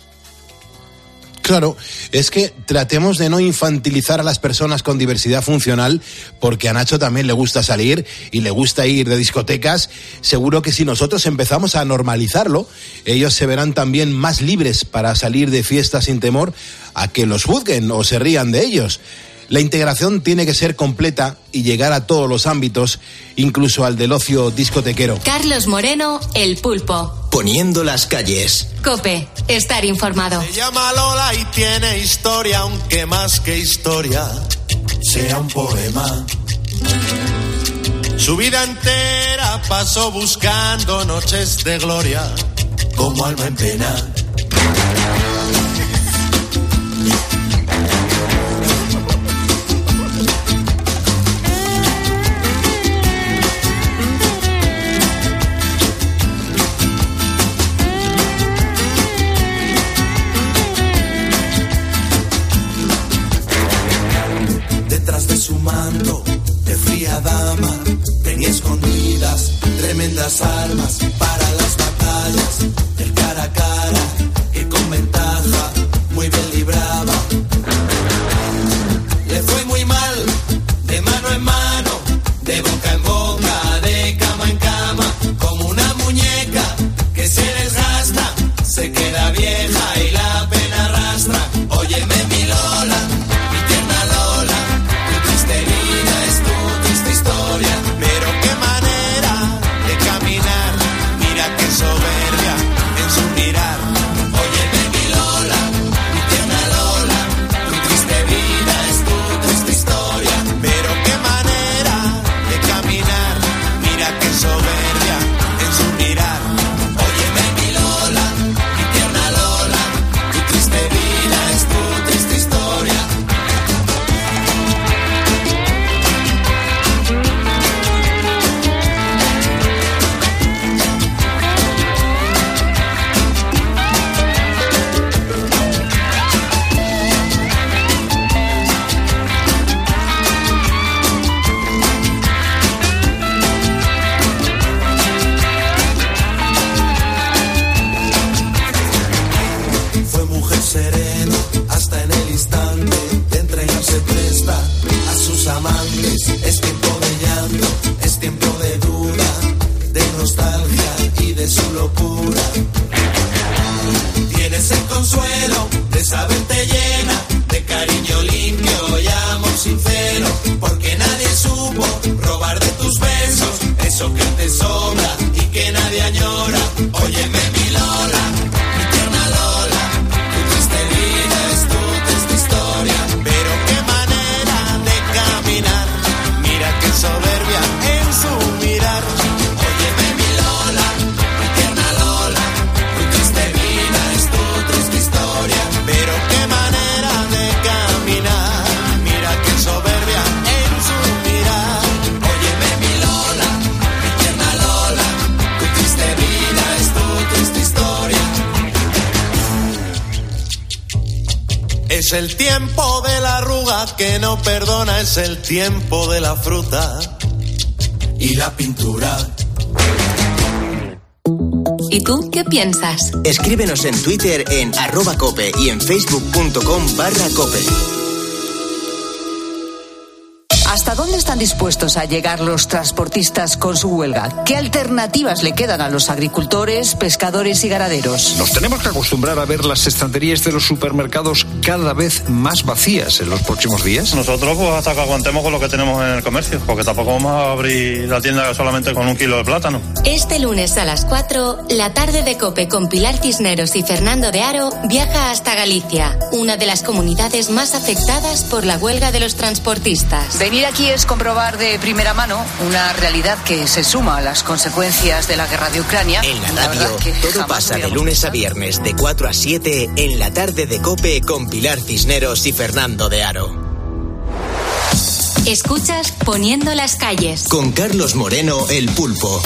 J: Claro, es que tratemos de no infantilizar a las personas con diversidad funcional, porque a Nacho también le gusta salir y le gusta ir de discotecas. Seguro que si nosotros empezamos a normalizarlo, ellos se verán también más libres para salir de fiestas sin temor a que los juzguen o se rían de ellos. La integración tiene que ser completa y llegar a todos los ámbitos, incluso al del ocio discotequero.
C: Carlos Moreno, El Pulpo.
B: Poniendo las calles.
C: COPE, estar informado.
R: Se llama Lola y tiene historia, aunque más que historia sea un poema. Su vida entera pasó buscando noches de gloria, como alma en pena. Su manto de fría dama tenía escondidas tremendas armas para las batallas del cara a cara, que con ventaja muy bien libraba. Le fue muy mal de mano en mano, de boca en boca, de cama en cama, como una muñeca que se desgasta, se queda vieja y la pena arrastra. Óyeme mi Lola, mi tierna Lola, vida es tu triste historia, pero qué manera de caminar limpio y amor sincero, porque nadie supo robar de tus besos, eso que te sobra y que nadie añora. Óyeme mi Lola, mi tierna Lola, tu triste vida es tu triste historia, pero qué manera de caminar, mira qué soberbia en su mirar. Óyeme mi Lola, mi tierna Lola, tu triste vida es tu triste historia, pero qué manera de caminar, mira qué soberbia en su mirar. Óyeme mi Lola, mi tierna Lola, tu triste vida es tu triste historia. Es el tiempo de la arruga que no perdona, es el tiempo de la fruta y la pintura.
C: ¿Y tú qué piensas?
B: Escríbenos en Twitter en arroba cope y en facebook.com barra cope.
S: ¿Hasta dónde están dispuestos a llegar los transportistas con su huelga? ¿Qué alternativas le quedan a los agricultores, pescadores y ganaderos?
T: Nos tenemos que acostumbrar a ver las estanterías de los supermercados cada vez más vacías en los próximos días.
I: Nosotros pues hasta que aguantemos con lo que tenemos en el comercio, porque tampoco vamos a abrir la tienda solamente con un kilo de plátano.
C: Este lunes a las cuatro, la tarde de COPE con Pilar Cisneros y Fernando de Aro viaja hasta Galicia, una de las comunidades más afectadas por la huelga de los transportistas.
S: Venir aquí es comprobar de primera mano una realidad que se suma a las consecuencias de la guerra de Ucrania.
B: En la radio, todo pasa de lunes a viernes de cuatro a siete en la tarde de COPE con Pilar Cisneros y Fernando de Aro.
C: Escuchas Poniendo las calles.
B: Con Carlos Moreno, el Pulpo.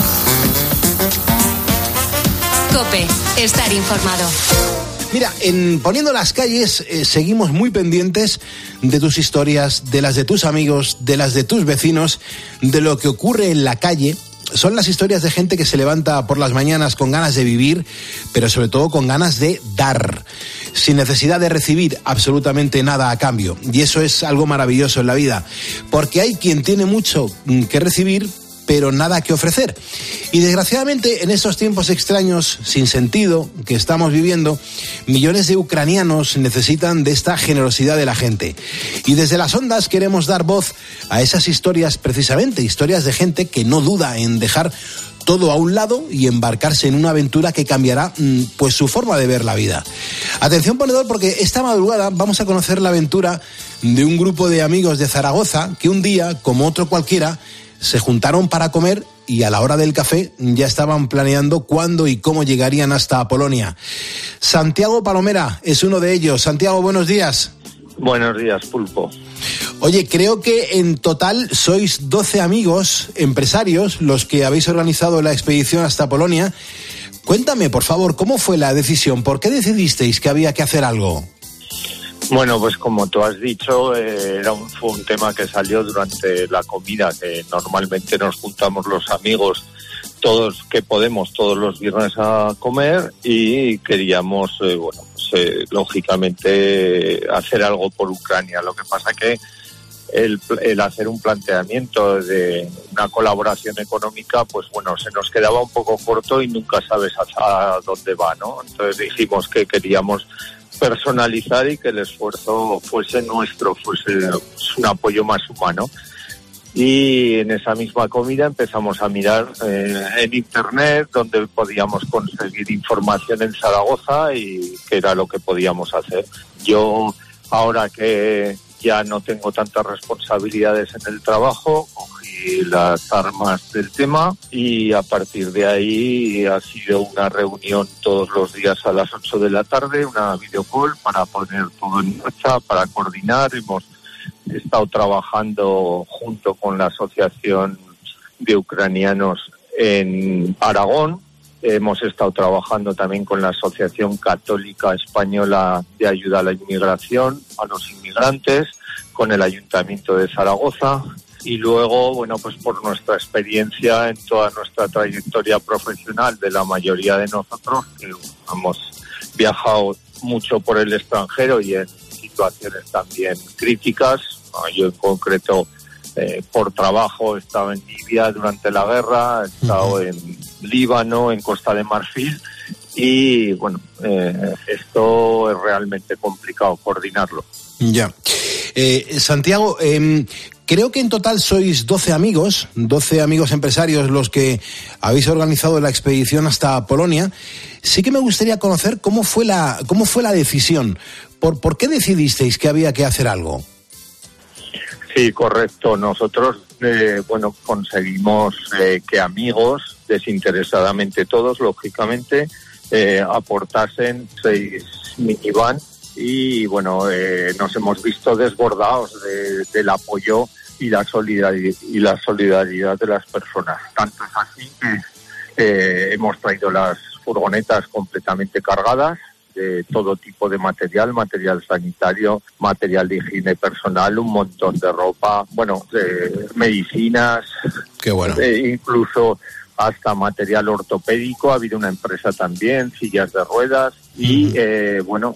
C: COPE, estar informado.
J: Mira, en Poniendo las calles eh, seguimos muy pendientes de tus historias, de las de tus amigos, de las de tus vecinos, de lo que ocurre en la calle. Son las historias de gente que se levanta por las mañanas con ganas de vivir, pero sobre todo con ganas de dar, sin necesidad de recibir absolutamente nada a cambio. Y eso es algo maravilloso en la vida, porque hay quien tiene mucho que recibir, pero nada que ofrecer. Y desgraciadamente, en estos tiempos extraños, sin sentido, que estamos viviendo, millones de ucranianos necesitan de esta generosidad de la gente. Y desde las ondas queremos dar voz a esas historias, precisamente, historias de gente que no duda en dejar todo a un lado y embarcarse en una aventura que cambiará pues su forma de ver la vida. Atención ponedor, porque esta madrugada vamos a conocer la aventura de un grupo de amigos de Zaragoza que un día, como otro cualquiera, se juntaron para comer y a la hora del café ya estaban planeando cuándo y cómo llegarían hasta Polonia. Santiago Palomera es uno de ellos. Santiago, buenos días.
U: Buenos días, Pulpo.
J: Oye, creo que en total sois doce amigos, empresarios, los que habéis organizado la expedición hasta Polonia. Cuéntame, por favor, ¿cómo fue la decisión? ¿Por qué decidisteis que había que hacer algo?
U: Bueno, pues como tú has dicho, eh, era un, fue un tema que salió durante la comida, que normalmente nos juntamos los amigos, todos que podemos, todos los viernes a comer, y queríamos, eh, bueno, pues, eh, lógicamente hacer algo por Ucrania. Lo que pasa que el, el hacer un planteamiento de una colaboración económica, pues bueno, se nos quedaba un poco corto y nunca sabes hasta dónde va, ¿no? Entonces dijimos que queríamos personalizar y que el esfuerzo fuese nuestro, fuese un apoyo más humano. Y en esa misma comida empezamos a mirar eh, en internet donde podíamos conseguir información en Zaragoza y qué era lo que podíamos hacer. Yo, ahora que ya no tengo tantas responsabilidades en el trabajo, cogí las armas del tema y a partir de ahí ha sido una reunión todos los días a las ocho de la tarde, una videocall para poner todo en marcha, para coordinar. Hemos estado trabajando junto con la Asociación de Ucranianos en Aragón. Hemos estado trabajando también con la Asociación Católica Española de Ayuda a la Inmigración, a los inmigrantes, con el Ayuntamiento de Zaragoza. Y luego, bueno, pues por nuestra experiencia en toda nuestra trayectoria profesional de la mayoría de nosotros, que hemos viajado mucho por el extranjero y en situaciones también críticas. Yo en concreto, eh, por trabajo, he estado en Libia durante la guerra, he estado uh-huh. en Líbano, en Costa de Marfil, y bueno, eh, esto es realmente complicado coordinarlo.
J: Ya. Eh, Santiago, eh, creo que en total sois doce amigos, doce amigos empresarios los que habéis organizado la expedición hasta Polonia. Sí que me gustaría conocer cómo fue la, cómo fue la decisión. ¿Por, por qué decidisteis que había que hacer algo?
U: Sí, correcto. Nosotros, eh, bueno, conseguimos eh, que amigos, desinteresadamente todos, lógicamente, eh, aportasen seis minivan y, bueno, eh, nos hemos visto desbordados de, del apoyo y la solidaridad, y la solidaridad de las personas. Tanto es así que eh, hemos traído las furgonetas completamente cargadas de todo tipo de material, material sanitario, material de higiene personal, un montón de ropa, bueno, de medicinas,
J: qué bueno,
U: eh, incluso hasta material ortopédico. Ha habido una empresa también, sillas de ruedas y, uh-huh. eh, bueno,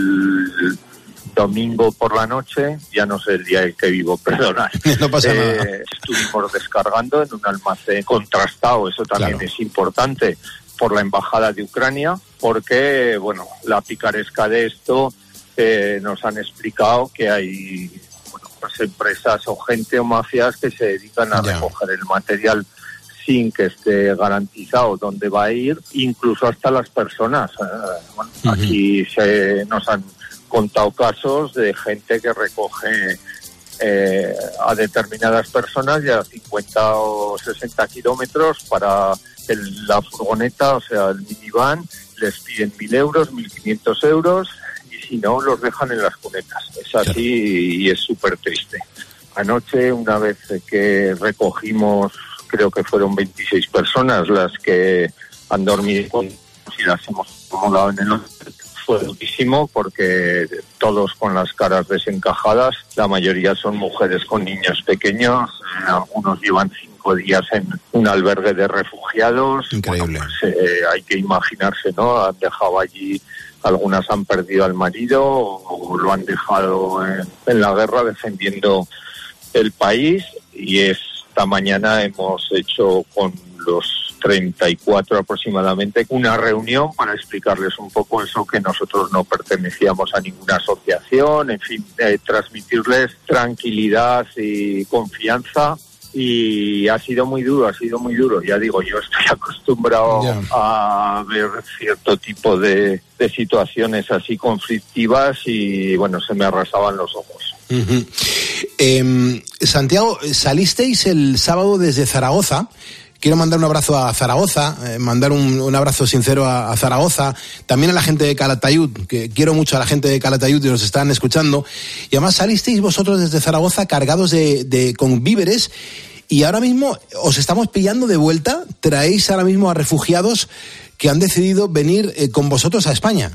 U: el domingo por la noche, ya no sé el día en que vivo, perdonad,
J: no pasa
U: eh,
J: nada.
U: Estuvimos descargando en un almacén contrastado, eso también claro. es importante, por la Embajada de Ucrania, porque, bueno, la picaresca de esto eh, nos han explicado que hay, bueno, pues empresas o gente o mafias que se dedican a yeah. recoger el material sin que esté garantizado dónde va a ir, incluso hasta las personas. Eh, bueno, uh-huh. Aquí se nos han contado casos de gente que recoge eh, a determinadas personas y a cincuenta o sesenta kilómetros para el, la furgoneta, o sea, el minivan, les piden mil euros, mil quinientos euros, y si no, los dejan en las cunetas. Es así y, y es súper triste. Anoche, una vez que recogimos, creo que fueron veintiséis personas las que han dormido y las hemos acomodado en el hotel, fue durísimo porque todos con las caras desencajadas, la mayoría son mujeres con niños pequeños, eh, algunos llevan cinco días en un albergue de refugiados.
J: Increíble.
U: Bueno, pues, eh, hay que imaginarse, ¿no? Han dejado allí, algunas han perdido al marido o, o lo han dejado en, en la guerra defendiendo el país, y esta mañana hemos hecho con los treinta y cuatro aproximadamente una reunión para explicarles un poco eso, que nosotros no pertenecíamos a ninguna asociación, en fin, eh, transmitirles tranquilidad y confianza. Y ha sido muy duro, ha sido muy duro. Ya digo, yo estoy acostumbrado yeah. a ver cierto tipo de, de situaciones así conflictivas y, bueno, se me arrasaban los ojos.
J: Uh-huh. Eh, Santiago, salisteis el sábado desde Zaragoza. Quiero mandar un abrazo a Zaragoza, eh, mandar un, un abrazo sincero a, a Zaragoza, también a la gente de Calatayud, que quiero mucho a la gente de Calatayud y nos están escuchando. Y además salisteis vosotros desde Zaragoza cargados de, de con víveres, y ahora mismo os estamos pillando de vuelta. Traéis ahora mismo a refugiados que han decidido venir eh, con vosotros a España.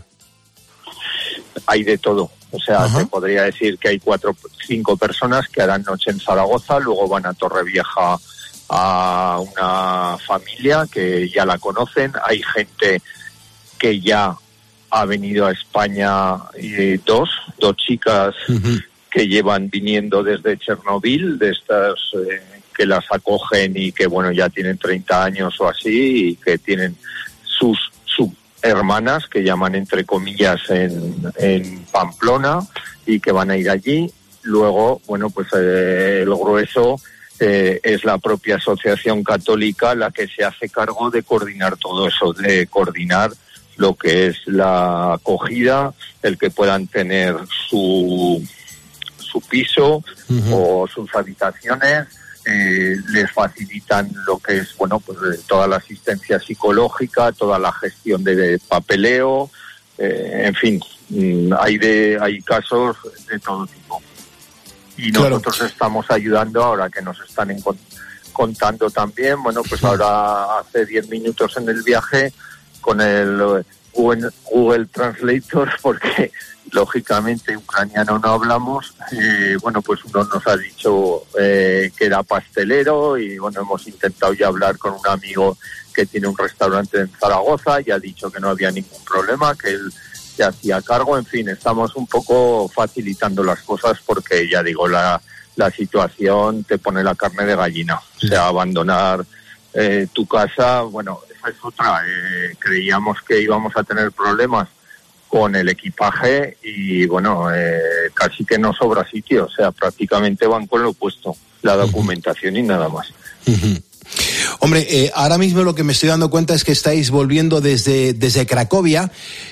U: Hay de todo. O sea, uh-huh. te podría decir que hay cuatro, cinco personas que harán noche en Zaragoza, luego van a Torrevieja a una familia que ya la conocen. Hay gente que ya ha venido a España, y dos, dos chicas uh-huh. que llevan viniendo desde Chernobyl, de estas eh, que las acogen y que, bueno, ya tienen treinta años o así, y que tienen sus, sus hermanas, que llaman entre comillas en, en Pamplona, y que van a ir allí. Luego, bueno, pues eh, el grueso Eh, es la propia Asociación Católica la que se hace cargo de coordinar todo eso, de coordinar lo que es la acogida, el que puedan tener su, su piso uh-huh. o sus habitaciones, eh, les facilitan lo que es, bueno, pues toda la asistencia psicológica, toda la gestión de, de papeleo, eh, en fin, hay de hay casos de todo tipo. Y nosotros claro. estamos ayudando ahora que nos están en, contando también, bueno, pues ahora hace diez minutos en el viaje con el Google, Google Translator, porque lógicamente ucraniano no hablamos, eh, bueno, pues uno nos ha dicho eh, que era pastelero, y bueno, hemos intentado ya hablar con un amigo que tiene un restaurante en Zaragoza, y ha dicho que no había ningún problema, que él se hacía cargo. En fin, estamos un poco facilitando las cosas porque, ya digo, la, la situación te pone la carne de gallina. O sea, abandonar eh, tu casa, bueno, esa es otra. Eh, creíamos que íbamos a tener problemas con el equipaje y bueno, eh, casi que no sobra sitio, o sea, prácticamente van con lo puesto, la documentación uh-huh. y nada más.
J: Uh-huh. Hombre, eh, ahora mismo lo que me estoy dando cuenta es que estáis volviendo desde, desde Cracovia.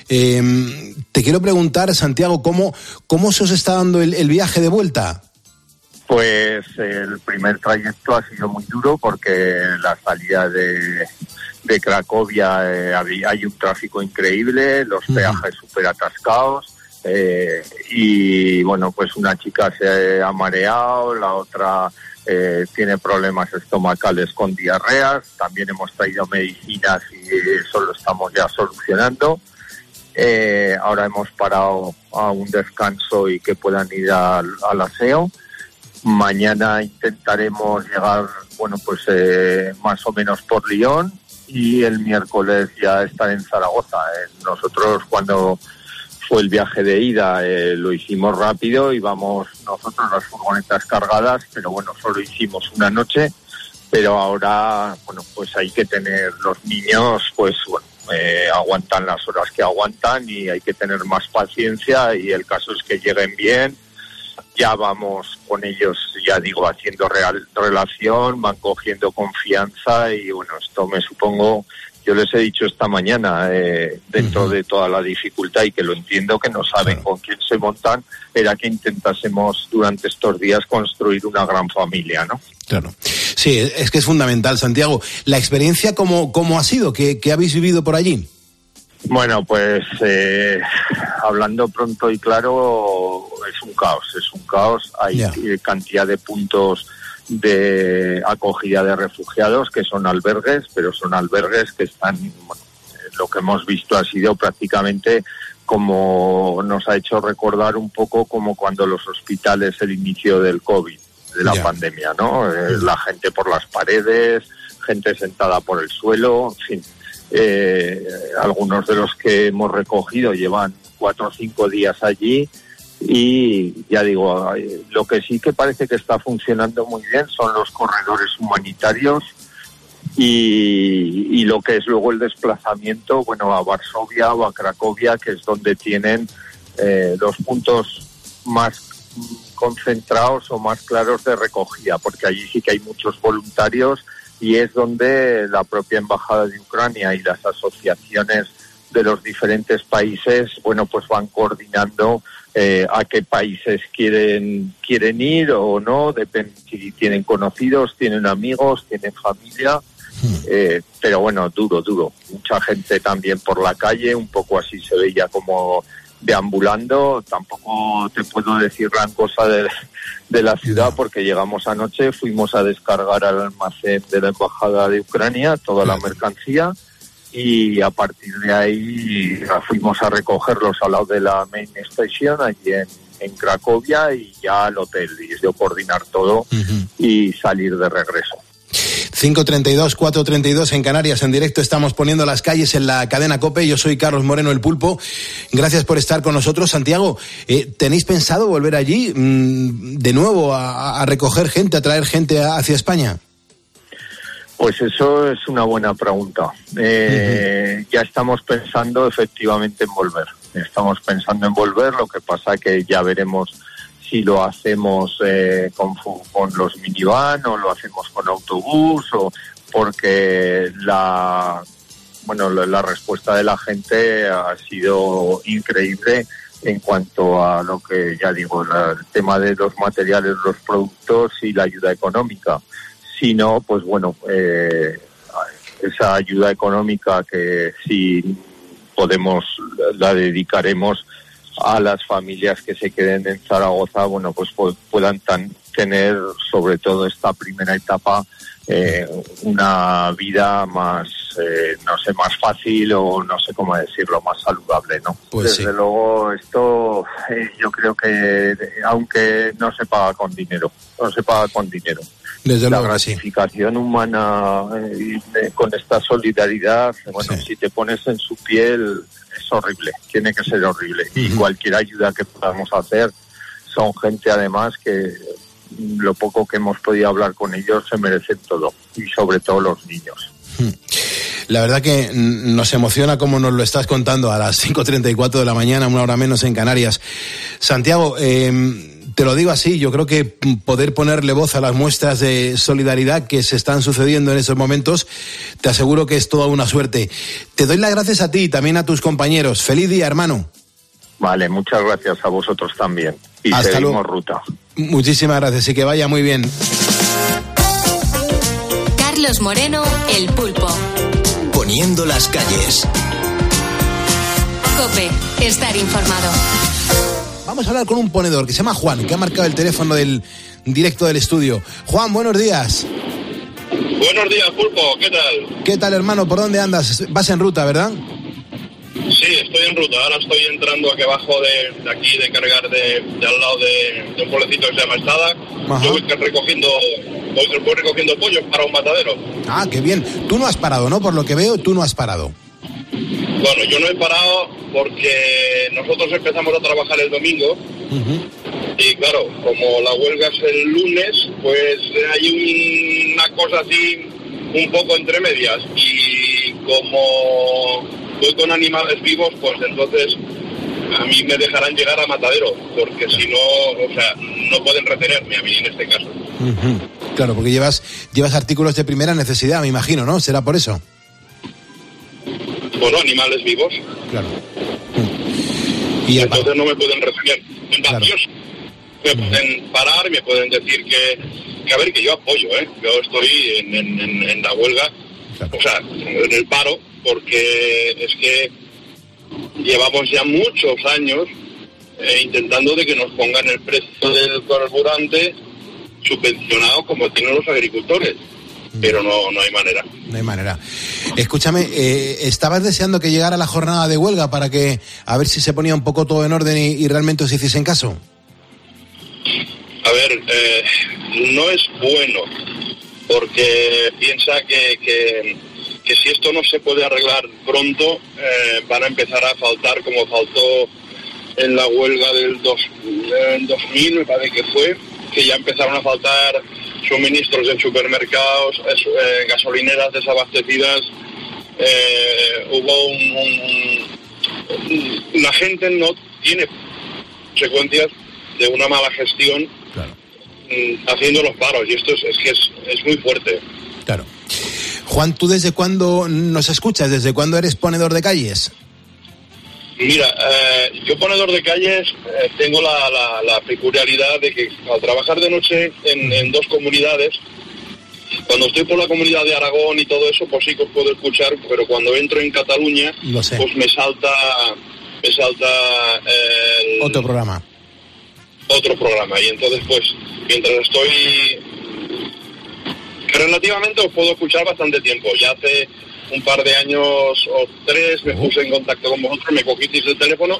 J: Eh, te quiero preguntar, Santiago, ¿cómo, cómo se os está dando el, el viaje de vuelta?
U: Pues el primer trayecto ha sido muy duro porque la salida de, de Cracovia eh, hay un tráfico increíble, los peajes uh-huh. súper atascados eh, y bueno, pues una chica se ha mareado, la otra eh, tiene problemas estomacales con diarreas, también hemos traído medicinas y eso lo estamos ya solucionando. Eh, ahora hemos parado a un descanso y que puedan ir al, al aseo. Mañana intentaremos llegar, bueno, pues eh, más o menos por Lyon y el miércoles ya estar en Zaragoza. Eh, nosotros cuando fue el viaje de ida eh, lo hicimos rápido, íbamos nosotros las furgonetas cargadas, pero bueno, solo hicimos una noche, pero ahora, bueno, pues hay que tener los niños, pues bueno, eh, aguantan las horas que aguantan y hay que tener más paciencia y el caso es que lleguen bien. Ya vamos con ellos, ya digo, haciendo real, relación, van cogiendo confianza y bueno, esto me supongo, yo les he dicho esta mañana, eh, dentro uh-huh. de toda la dificultad y que lo entiendo, que no saben claro. con quién se montan, era que intentásemos durante estos días construir una gran familia, ¿no?
J: Claro. Sí, es que es fundamental, Santiago. ¿La experiencia cómo, cómo ha sido? ¿Qué, qué habéis vivido por allí?
U: Bueno, pues eh, hablando pronto y claro, es un caos, es un caos. Hay yeah. cantidad de puntos de acogida de refugiados que son albergues, pero son albergues que están, bueno, lo que hemos visto ha sido prácticamente como nos ha hecho recordar un poco como cuando los hospitales, el inicio del COVID, de la yeah. pandemia, ¿no? Eh, la gente por las paredes, gente sentada por el suelo, en fin. Eh, algunos de los que hemos recogido llevan cuatro o cinco días allí y ya digo, lo que sí que parece que está funcionando muy bien son los corredores humanitarios y, y lo que es luego el desplazamiento, bueno, a Varsovia o a Cracovia, que es donde tienen eh, los puntos más concentrados o más claros de recogida, porque allí sí que hay muchos voluntarios y es donde la propia Embajada de Ucrania y las asociaciones de los diferentes países, bueno, pues van coordinando eh, a qué países quieren quieren ir o no, depende si tienen conocidos, tienen amigos, tienen familia, eh, pero bueno, duro, duro. Mucha gente también por la calle, un poco así se veía como deambulando. Tampoco te puedo decir gran cosa de, de la ciudad porque llegamos anoche, fuimos a descargar al almacén de la Embajada de Ucrania toda la mercancía y a partir de ahí fuimos a recogerlos al lado de la Main Station allí en, en Cracovia y ya al hotel y yo coordinar todo uh-huh. y salir de regreso.
J: cinco treinta y dos, cuatro treinta y dos en Canarias, en directo estamos poniendo las calles en la cadena COPE. Yo soy Carlos Moreno, el Pulpo. Gracias por estar con nosotros. Santiago, eh, ¿tenéis pensado volver allí mmm, de nuevo a, a recoger gente, a traer gente a, hacia España?
U: Pues eso es una buena pregunta. Eh, uh-huh. Ya estamos pensando efectivamente en volver. Estamos pensando en volver, lo que pasa que ya veremos si lo hacemos eh, con, con los minivan o lo hacemos con autobús, o porque la bueno la, la respuesta de la gente ha sido increíble en cuanto a lo que ya digo, la, el tema de los materiales, los productos y la ayuda económica. Si no, pues bueno, eh, esa ayuda económica que si podemos la dedicaremos a las familias que se queden en Zaragoza, bueno, pues puedan tan, tener sobre todo esta primera etapa eh, una vida más, eh, no sé, más fácil o no sé cómo decirlo, más saludable, ¿no? Pues Desde sí. luego esto eh, yo creo que aunque no se paga con dinero, no se paga con dinero.
J: Desde
U: la
J: luego,
U: gratificación
J: sí.
U: humana eh, eh, con esta solidaridad, bueno, sí. si te pones en su piel es horrible, tiene que ser horrible. Uh-huh. Y cualquier ayuda que podamos hacer, son gente además que lo poco que hemos podido hablar con ellos se merecen todo, y sobre todo los niños.
J: Uh-huh. La verdad que nos emociona como nos lo estás contando a las cinco treinta y cuatro de la mañana, una hora menos en Canarias. Santiago, eh, te lo digo así, yo creo que poder ponerle voz a las muestras de solidaridad que se están sucediendo en estos momentos, te aseguro que es toda una suerte. Te doy las gracias a ti y también a tus compañeros. Feliz día, hermano.
U: Vale, muchas gracias a vosotros también. Y
J: Hasta
U: seguimos
J: luego.
U: ruta.
J: Muchísimas gracias y que vaya muy bien.
C: Carlos Moreno, El Pulpo.
B: Poniendo las calles.
C: COPE, estar informado.
J: Vamos a hablar con un ponedor que se llama Juan, que ha marcado el teléfono del directo del estudio. Juan, buenos días.
D: Buenos días, Pulpo, ¿qué tal?
J: ¿Qué tal, hermano? ¿Por dónde andas? Vas en ruta, ¿verdad?
D: Sí, estoy en ruta. Ahora estoy entrando aquí abajo de, de aquí, de cargar de, de al lado de, de un pueblecito que se llama Estada.
J: Ajá.
D: Yo voy recogiendo, voy, voy recogiendo pollos para un matadero.
J: Ah, qué bien. Tú no has parado, ¿no? Por lo que veo, tú no has parado.
D: Bueno, yo no he parado porque nosotros empezamos a trabajar el domingo.
J: Uh-huh.
D: Y claro, como la huelga es el lunes, pues hay una cosa así un poco entre medias. Y como voy con animales vivos, pues entonces a mí me dejarán llegar a matadero, porque si no, o sea, no pueden retenerme a mí en este caso.
J: Uh-huh. Claro, porque llevas llevas artículos de primera necesidad, me imagino, ¿no? ¿Será por eso?
D: Bueno, animales vivos.
J: Claro.
D: Y entonces no me pueden retener. En vacíos
J: claro.
D: me pueden parar y me pueden decir que, que a ver, que yo apoyo, ¿eh? Yo estoy en, en, en, en la huelga, claro. O sea, en el paro, porque es que llevamos ya muchos años eh, intentando de que nos pongan el precio del carburante subvencionado como tienen los agricultores. Pero no, no hay manera.
J: No hay manera. Escúchame, eh, ¿estabas deseando que llegara la jornada de huelga para que a ver si se ponía un poco todo en orden y, y realmente os hiciesen caso?
D: A ver, eh, no es bueno, porque piensa que, que, que si esto no se puede arreglar pronto, eh, van a empezar a faltar como faltó en la huelga del dos, del dos mil, me parece que fue, que ya empezaron a faltar suministros en supermercados, eh, gasolineras desabastecidas, eh, hubo un, un, un... La gente no tiene consecuencias de una mala gestión, claro, haciendo los paros, y esto es, es que es, es muy fuerte.
J: Claro. Juan, ¿tú desde cuándo nos escuchas? ¿Desde cuándo eres ponedor de calles?
D: Mira, eh, yo ponedor de calles eh, tengo la, la, la peculiaridad de que al trabajar de noche en, en dos comunidades, cuando estoy por la comunidad de Aragón y todo eso, pues sí que os puedo escuchar, pero cuando entro en Cataluña, pues me salta, me salta el,
J: otro programa.
D: Otro programa, y entonces pues mientras estoy relativamente os puedo escuchar bastante tiempo. Ya hace un par de años o tres me puse en contacto con vosotros, me cogisteis el teléfono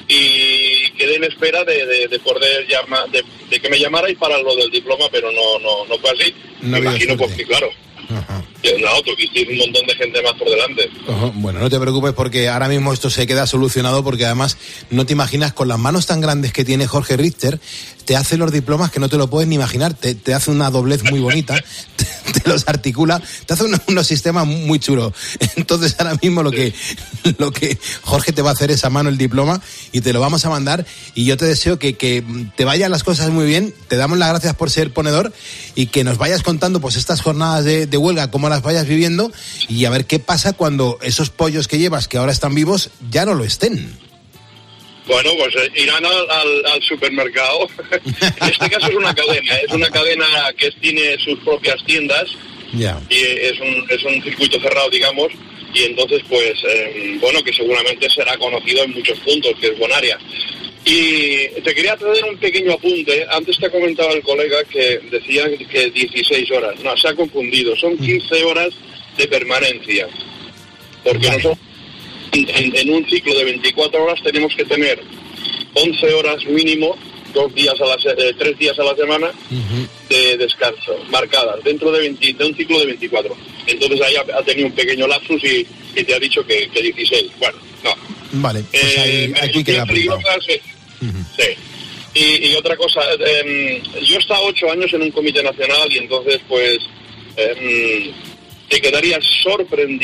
D: y quedé en espera de, de, de poder llamar, de, de que me llamarais para lo del diploma, pero no no no fue así. No me imagino porque claro, ajá, en la auto visteis un montón de gente más por delante.
J: Ajá. Bueno, no te preocupes porque ahora mismo esto se queda solucionado, porque además no te imaginas, con las manos tan grandes que tiene Jorge Richter, te hace los diplomas que no te lo puedes ni imaginar, te, te hace una doblez muy bonita, te, te los articula, te hace unos, unos sistemas muy chulos. Entonces ahora mismo lo que, lo que Jorge te va a hacer es a mano el diploma y te lo vamos a mandar, y yo te deseo que, que te vayan las cosas muy bien, te damos las gracias por ser ponedor y que nos vayas contando pues estas jornadas de, de huelga, cómo las vayas viviendo, y a ver qué pasa cuando esos pollos que llevas, que ahora están vivos, ya no lo estén.
D: Bueno, pues eh, irán al, al, al supermercado. En este caso es una cadena, es una cadena que tiene sus propias tiendas.
J: Ya.
D: Y es un, es un circuito cerrado, digamos, y entonces pues, eh, bueno, que seguramente será conocido en muchos puntos, que es Bonaria. Y te quería traer un pequeño apunte. Antes te ha comentado el colega que decía que dieciséis horas. No, se ha confundido, son quince horas de permanencia. Porque vale. nosotros en, en un ciclo de veinticuatro horas tenemos que tener once horas mínimo, dos días a la eh, tres días a la semana, uh-huh, de descanso, marcadas, dentro de, veinte, de un ciclo de veinticuatro. Entonces ahí ha, ha tenido un pequeño lapsus y, y te ha dicho que, que dieciséis. Bueno, no.
J: Vale, pues ahí, eh, aquí queda apuntado.
D: Sí. Uh-huh. Sí. Y, y otra cosa, eh, yo he estado ocho años en un comité nacional y entonces pues eh, te quedarías sorprendido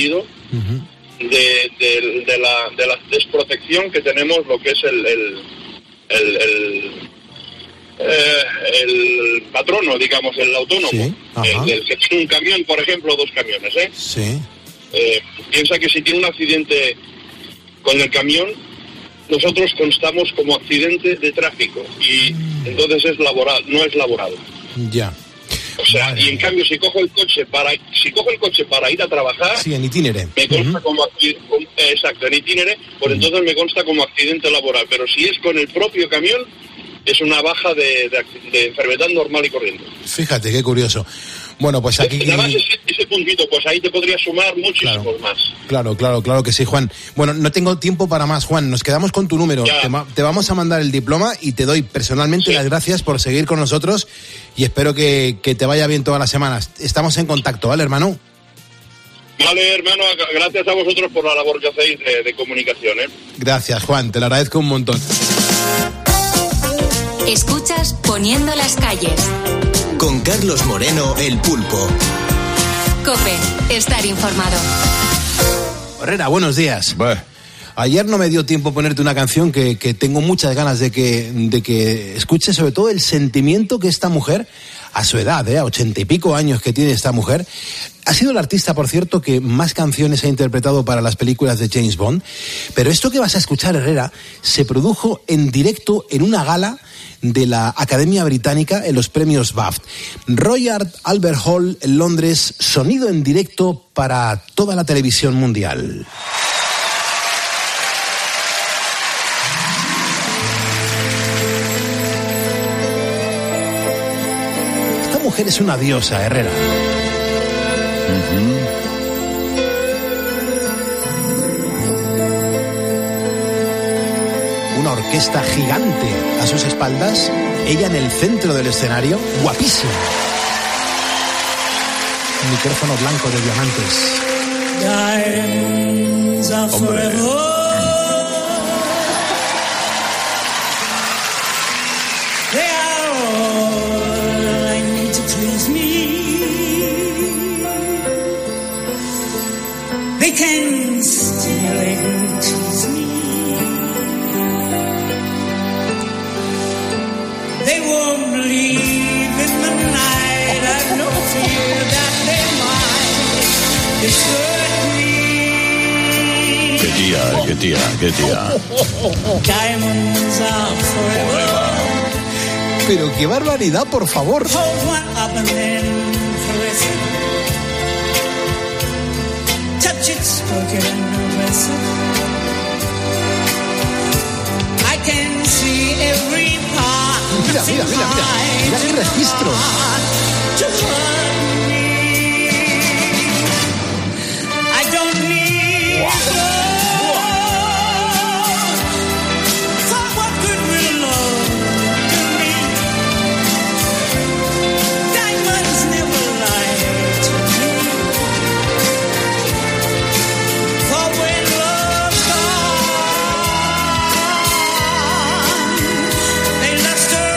D: uh-huh. de, de, de, la, de la desprotección que tenemos, lo que es el el, el, el, eh, el patrono, digamos, el autónomo, sí, el, el que tiene un camión, por ejemplo, dos camiones, ¿eh?
J: Sí.
D: Eh, piensa que si tiene un accidente con el camión, nosotros constamos como accidente de tráfico y mm. entonces es laboral, no es laboral.
J: Ya.
D: O sea, vale. Y en cambio si cojo el coche para si cojo el coche para ir a trabajar,
J: sí, en itinere,
D: me consta uh-huh. como, como exacto, en itinere, pues uh-huh. entonces me consta como accidente laboral, pero si es con el propio camión es una baja de, de, de enfermedad normal y corriente.
J: Fíjate, qué curioso. Bueno, pues aquí...
D: Nada más ese, ese puntito, pues ahí te podría sumar muchísimos
J: claro,
D: más.
J: Claro, claro, claro que sí, Juan. Bueno, no tengo tiempo para más, Juan. Nos quedamos con tu número. Te, te vamos a mandar el diploma y te doy personalmente sí. las gracias por seguir con nosotros y espero que, que te vaya bien todas las semanas. Estamos en contacto, ¿vale, hermano?
D: Vale, hermano, gracias a vosotros por la labor que hacéis de, de comunicación, ¿eh?
J: Gracias, Juan, te lo agradezco un montón.
C: Escuchas Poniendo las calles.
B: Con Carlos Moreno, El Pulpo.
C: COPE, estar informado.
J: Herrera, buenos días. Bah. Ayer no me dio tiempo ponerte una canción que, que tengo muchas ganas de que, de que escuches, sobre todo el sentimiento que esta mujer, a su edad, ¿eh? a ochenta y pico años que tiene esta mujer, ha sido la artista, por cierto, que más canciones ha interpretado para las películas de James Bond. Pero esto que vas a escuchar, Herrera, se produjo en directo en una gala de la Academia Británica en los premios B A F T. Royal Albert Hall en Londres, sonido en directo para toda la televisión mundial. Esta mujer es una diosa, Herrera. Uh-huh. Una orquesta gigante a sus espaldas, ella en el centro del escenario, guapísima. Un micrófono blanco de diamantes. Hombre.
R: They can stimulate and tease me. They won't believe in the night. I've no fear that they might desert me.
N: Qué tía, qué tía, qué tía.
R: Diamonds are forever.
J: Pero qué barbaridad, por favor.
R: Hold one up and then caress it. Touch it, stroke it and caress it. I can see every part.
J: Mira, mira, mira, mira. Mira qué registro.
R: To hurt me. I don't need wow. For what good will love do me? Diamonds never lie to me. For when love's gone, they luster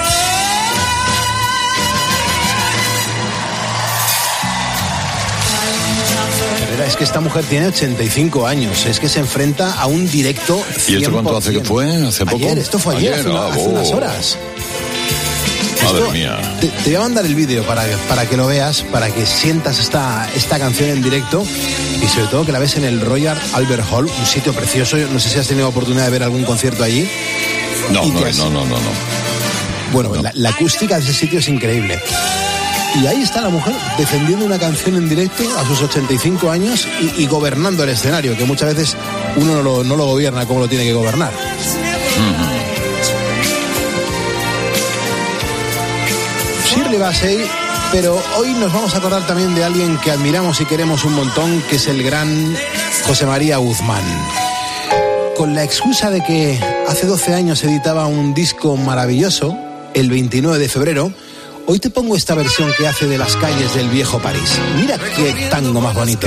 J: Es que esta mujer tiene ochenta y cinco años, es que se enfrenta a un directo cien por ciento.
N: ¿Y esto cuánto hace que fue? ¿Hace poco?
J: Ayer, esto fue ayer, ayer hace, una,
N: ah,
J: hace
N: oh.
J: unas horas.
N: Madre
J: esto,
N: mía.
J: Te, te voy a mandar el vídeo para, para que lo veas, para que sientas esta, esta canción en directo y sobre todo que la ves en el Royal Albert Hall, un sitio precioso. Yo no sé si has tenido oportunidad de ver algún concierto allí.
N: No, no, has... no, no, no, no.
J: Bueno,
N: no.
J: La, la acústica de ese sitio es increíble. Y ahí está la mujer defendiendo una canción en directo a sus ochenta y cinco años y, y gobernando el escenario, que muchas veces uno no lo, no lo gobierna como lo tiene que gobernar. Uh-huh. Shirley Bassey, pero hoy nos vamos a acordar también de alguien que admiramos y queremos un montón, que es el gran José María Guzmán. Con la excusa de que hace doce años editaba un disco maravilloso, el veintinueve de febrero, hoy te pongo esta versión que hace de Las calles del viejo París. Mira qué tango más bonito.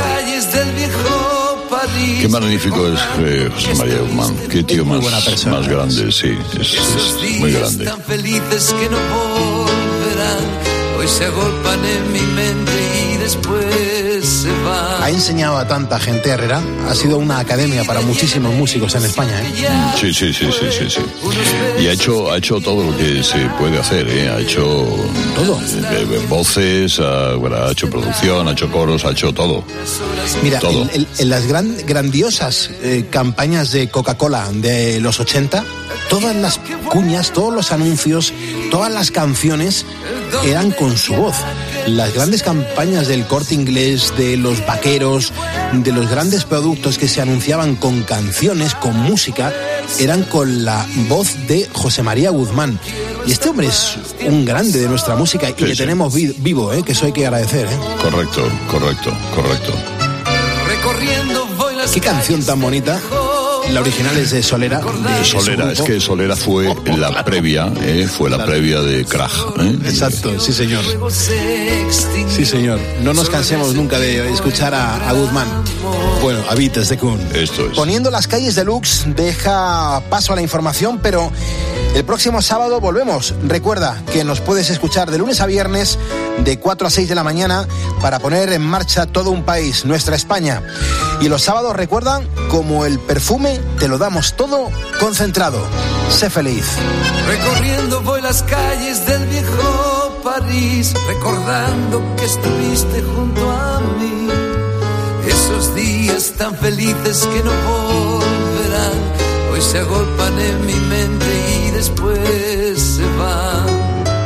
N: Qué magnífico es eh, José María Guzmán. Qué tío más,
J: persona,
N: más grande, sí. Es, es muy grande.
R: Tan felices que no volverán. Hoy se agolpan en mi mente y después se va.
J: Ha enseñado a tanta gente, Herrera. Ha sido una academia para muchísimos músicos en España, ¿eh?
F: Sí, sí, sí, sí, sí, sí. Y ha hecho, ha hecho todo lo que se puede hacer, ¿eh? Ha hecho
J: todo.
F: Eh, voces, ha, bueno, ha hecho producción, ha hecho coros, ha hecho todo.
J: Mira,
F: todo.
J: En, en, en las gran, grandiosas eh, campañas de Coca-Cola de los ochenta, todas las cuñas, todos los anuncios, todas las canciones eran con su voz. Las grandes campañas del Corte Inglés, de los vaqueros, de los grandes productos que se anunciaban con canciones, con música, eran con la voz de José María Guzmán. Y este hombre es un grande de nuestra música y sí, le sí. tenemos vi- vivo, ¿eh? Que eso hay que agradecer, ¿eh?
F: Correcto, correcto, correcto.
J: Qué canción tan bonita. La original es de Solera. De
F: Solera, es que Solera fue la previa, ¿eh? Fue la previa de Kraj. ¿eh?
J: Exacto, sí señor. Sí señor. No nos cansemos nunca de escuchar a, a Guzmán. Bueno, a Beatles de Kun.
F: Esto es.
J: Poniendo las calles deluxe deja paso a la información, pero el próximo sábado volvemos. Recuerda que nos puedes escuchar de lunes a viernes de cuatro a seis de la mañana para poner en marcha todo un país, nuestra España. Y los sábados, recuerdan, como el perfume, te lo damos todo concentrado. Sé feliz.
R: Recorriendo voy las calles del viejo París, recordando que estuviste junto a mí. Esos días tan felices que no volverán, hoy se agolpan en mi mente y después se van.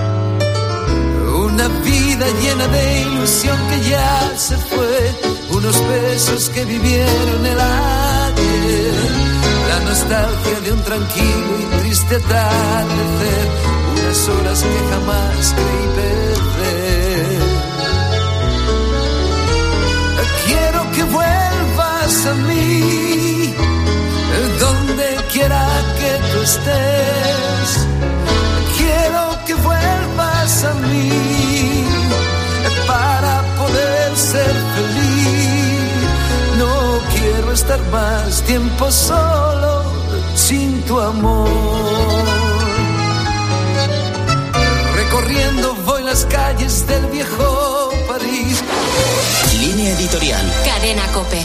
R: Una vida llena de ilusión que ya se fue, unos besos que vivieron el ayer, la nostalgia de un tranquilo y triste atardecer, unas horas que jamás creí perder. Quiero que vuelvas a mí, donde quiera que tú estés. Quiero que vuelvas a mí para poder ser feliz. No quiero estar más tiempo solo sin tu amor. Recorriendo voy las calles del viejo París.
B: Línea editorial.
C: Cadena COPE.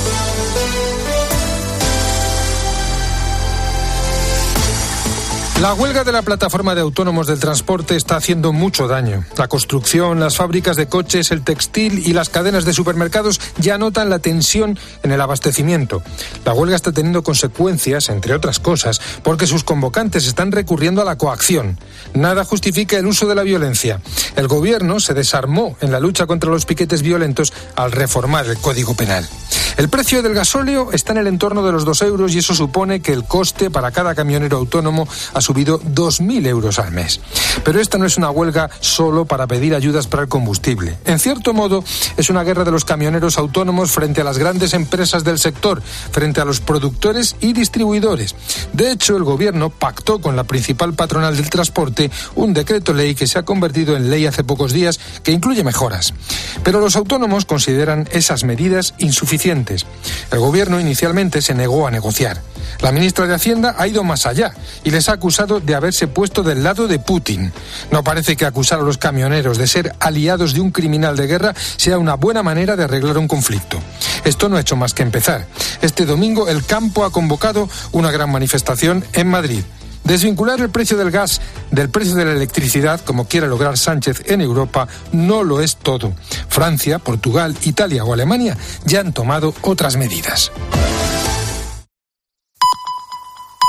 V: La huelga de la plataforma de autónomos del transporte está haciendo mucho daño. La construcción, las fábricas de coches, el textil y las cadenas de supermercados ya notan la tensión en el abastecimiento. La huelga está teniendo consecuencias, entre otras cosas, porque sus convocantes están recurriendo a la coacción. Nada justifica el uso de la violencia. El gobierno se desarmó en la lucha contra los piquetes violentos al reformar el Código Penal. El precio del gasóleo está en el entorno de los dos euros y eso supone que el coste para cada camionero autónomo ha subido dos mil euros al mes. Pero esta no es una huelga solo para pedir ayudas para el combustible. En cierto modo, es una guerra de los camioneros autónomos frente a las grandes empresas del sector, frente a los productores y distribuidores. De hecho, el gobierno pactó con la principal patronal del transporte un decreto ley que se ha convertido en ley hace pocos días que incluye mejoras. Pero los autónomos consideran esas medidas insuficientes. El gobierno inicialmente se negó a negociar. La ministra de Hacienda ha ido más allá y les ha acusado de haberse puesto del lado de Putin. No parece que acusar a los camioneros de ser aliados de un criminal de guerra sea una buena manera de arreglar un conflicto. Esto no ha hecho más que empezar. Este domingo el campo ha convocado una gran manifestación en Madrid. Desvincular el precio del gas del precio de la electricidad, como quiere lograr Sánchez en Europa, no lo es todo. Francia, Portugal, Italia o Alemania ya han tomado otras medidas.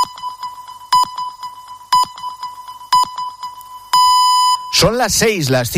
J: Son las seis, las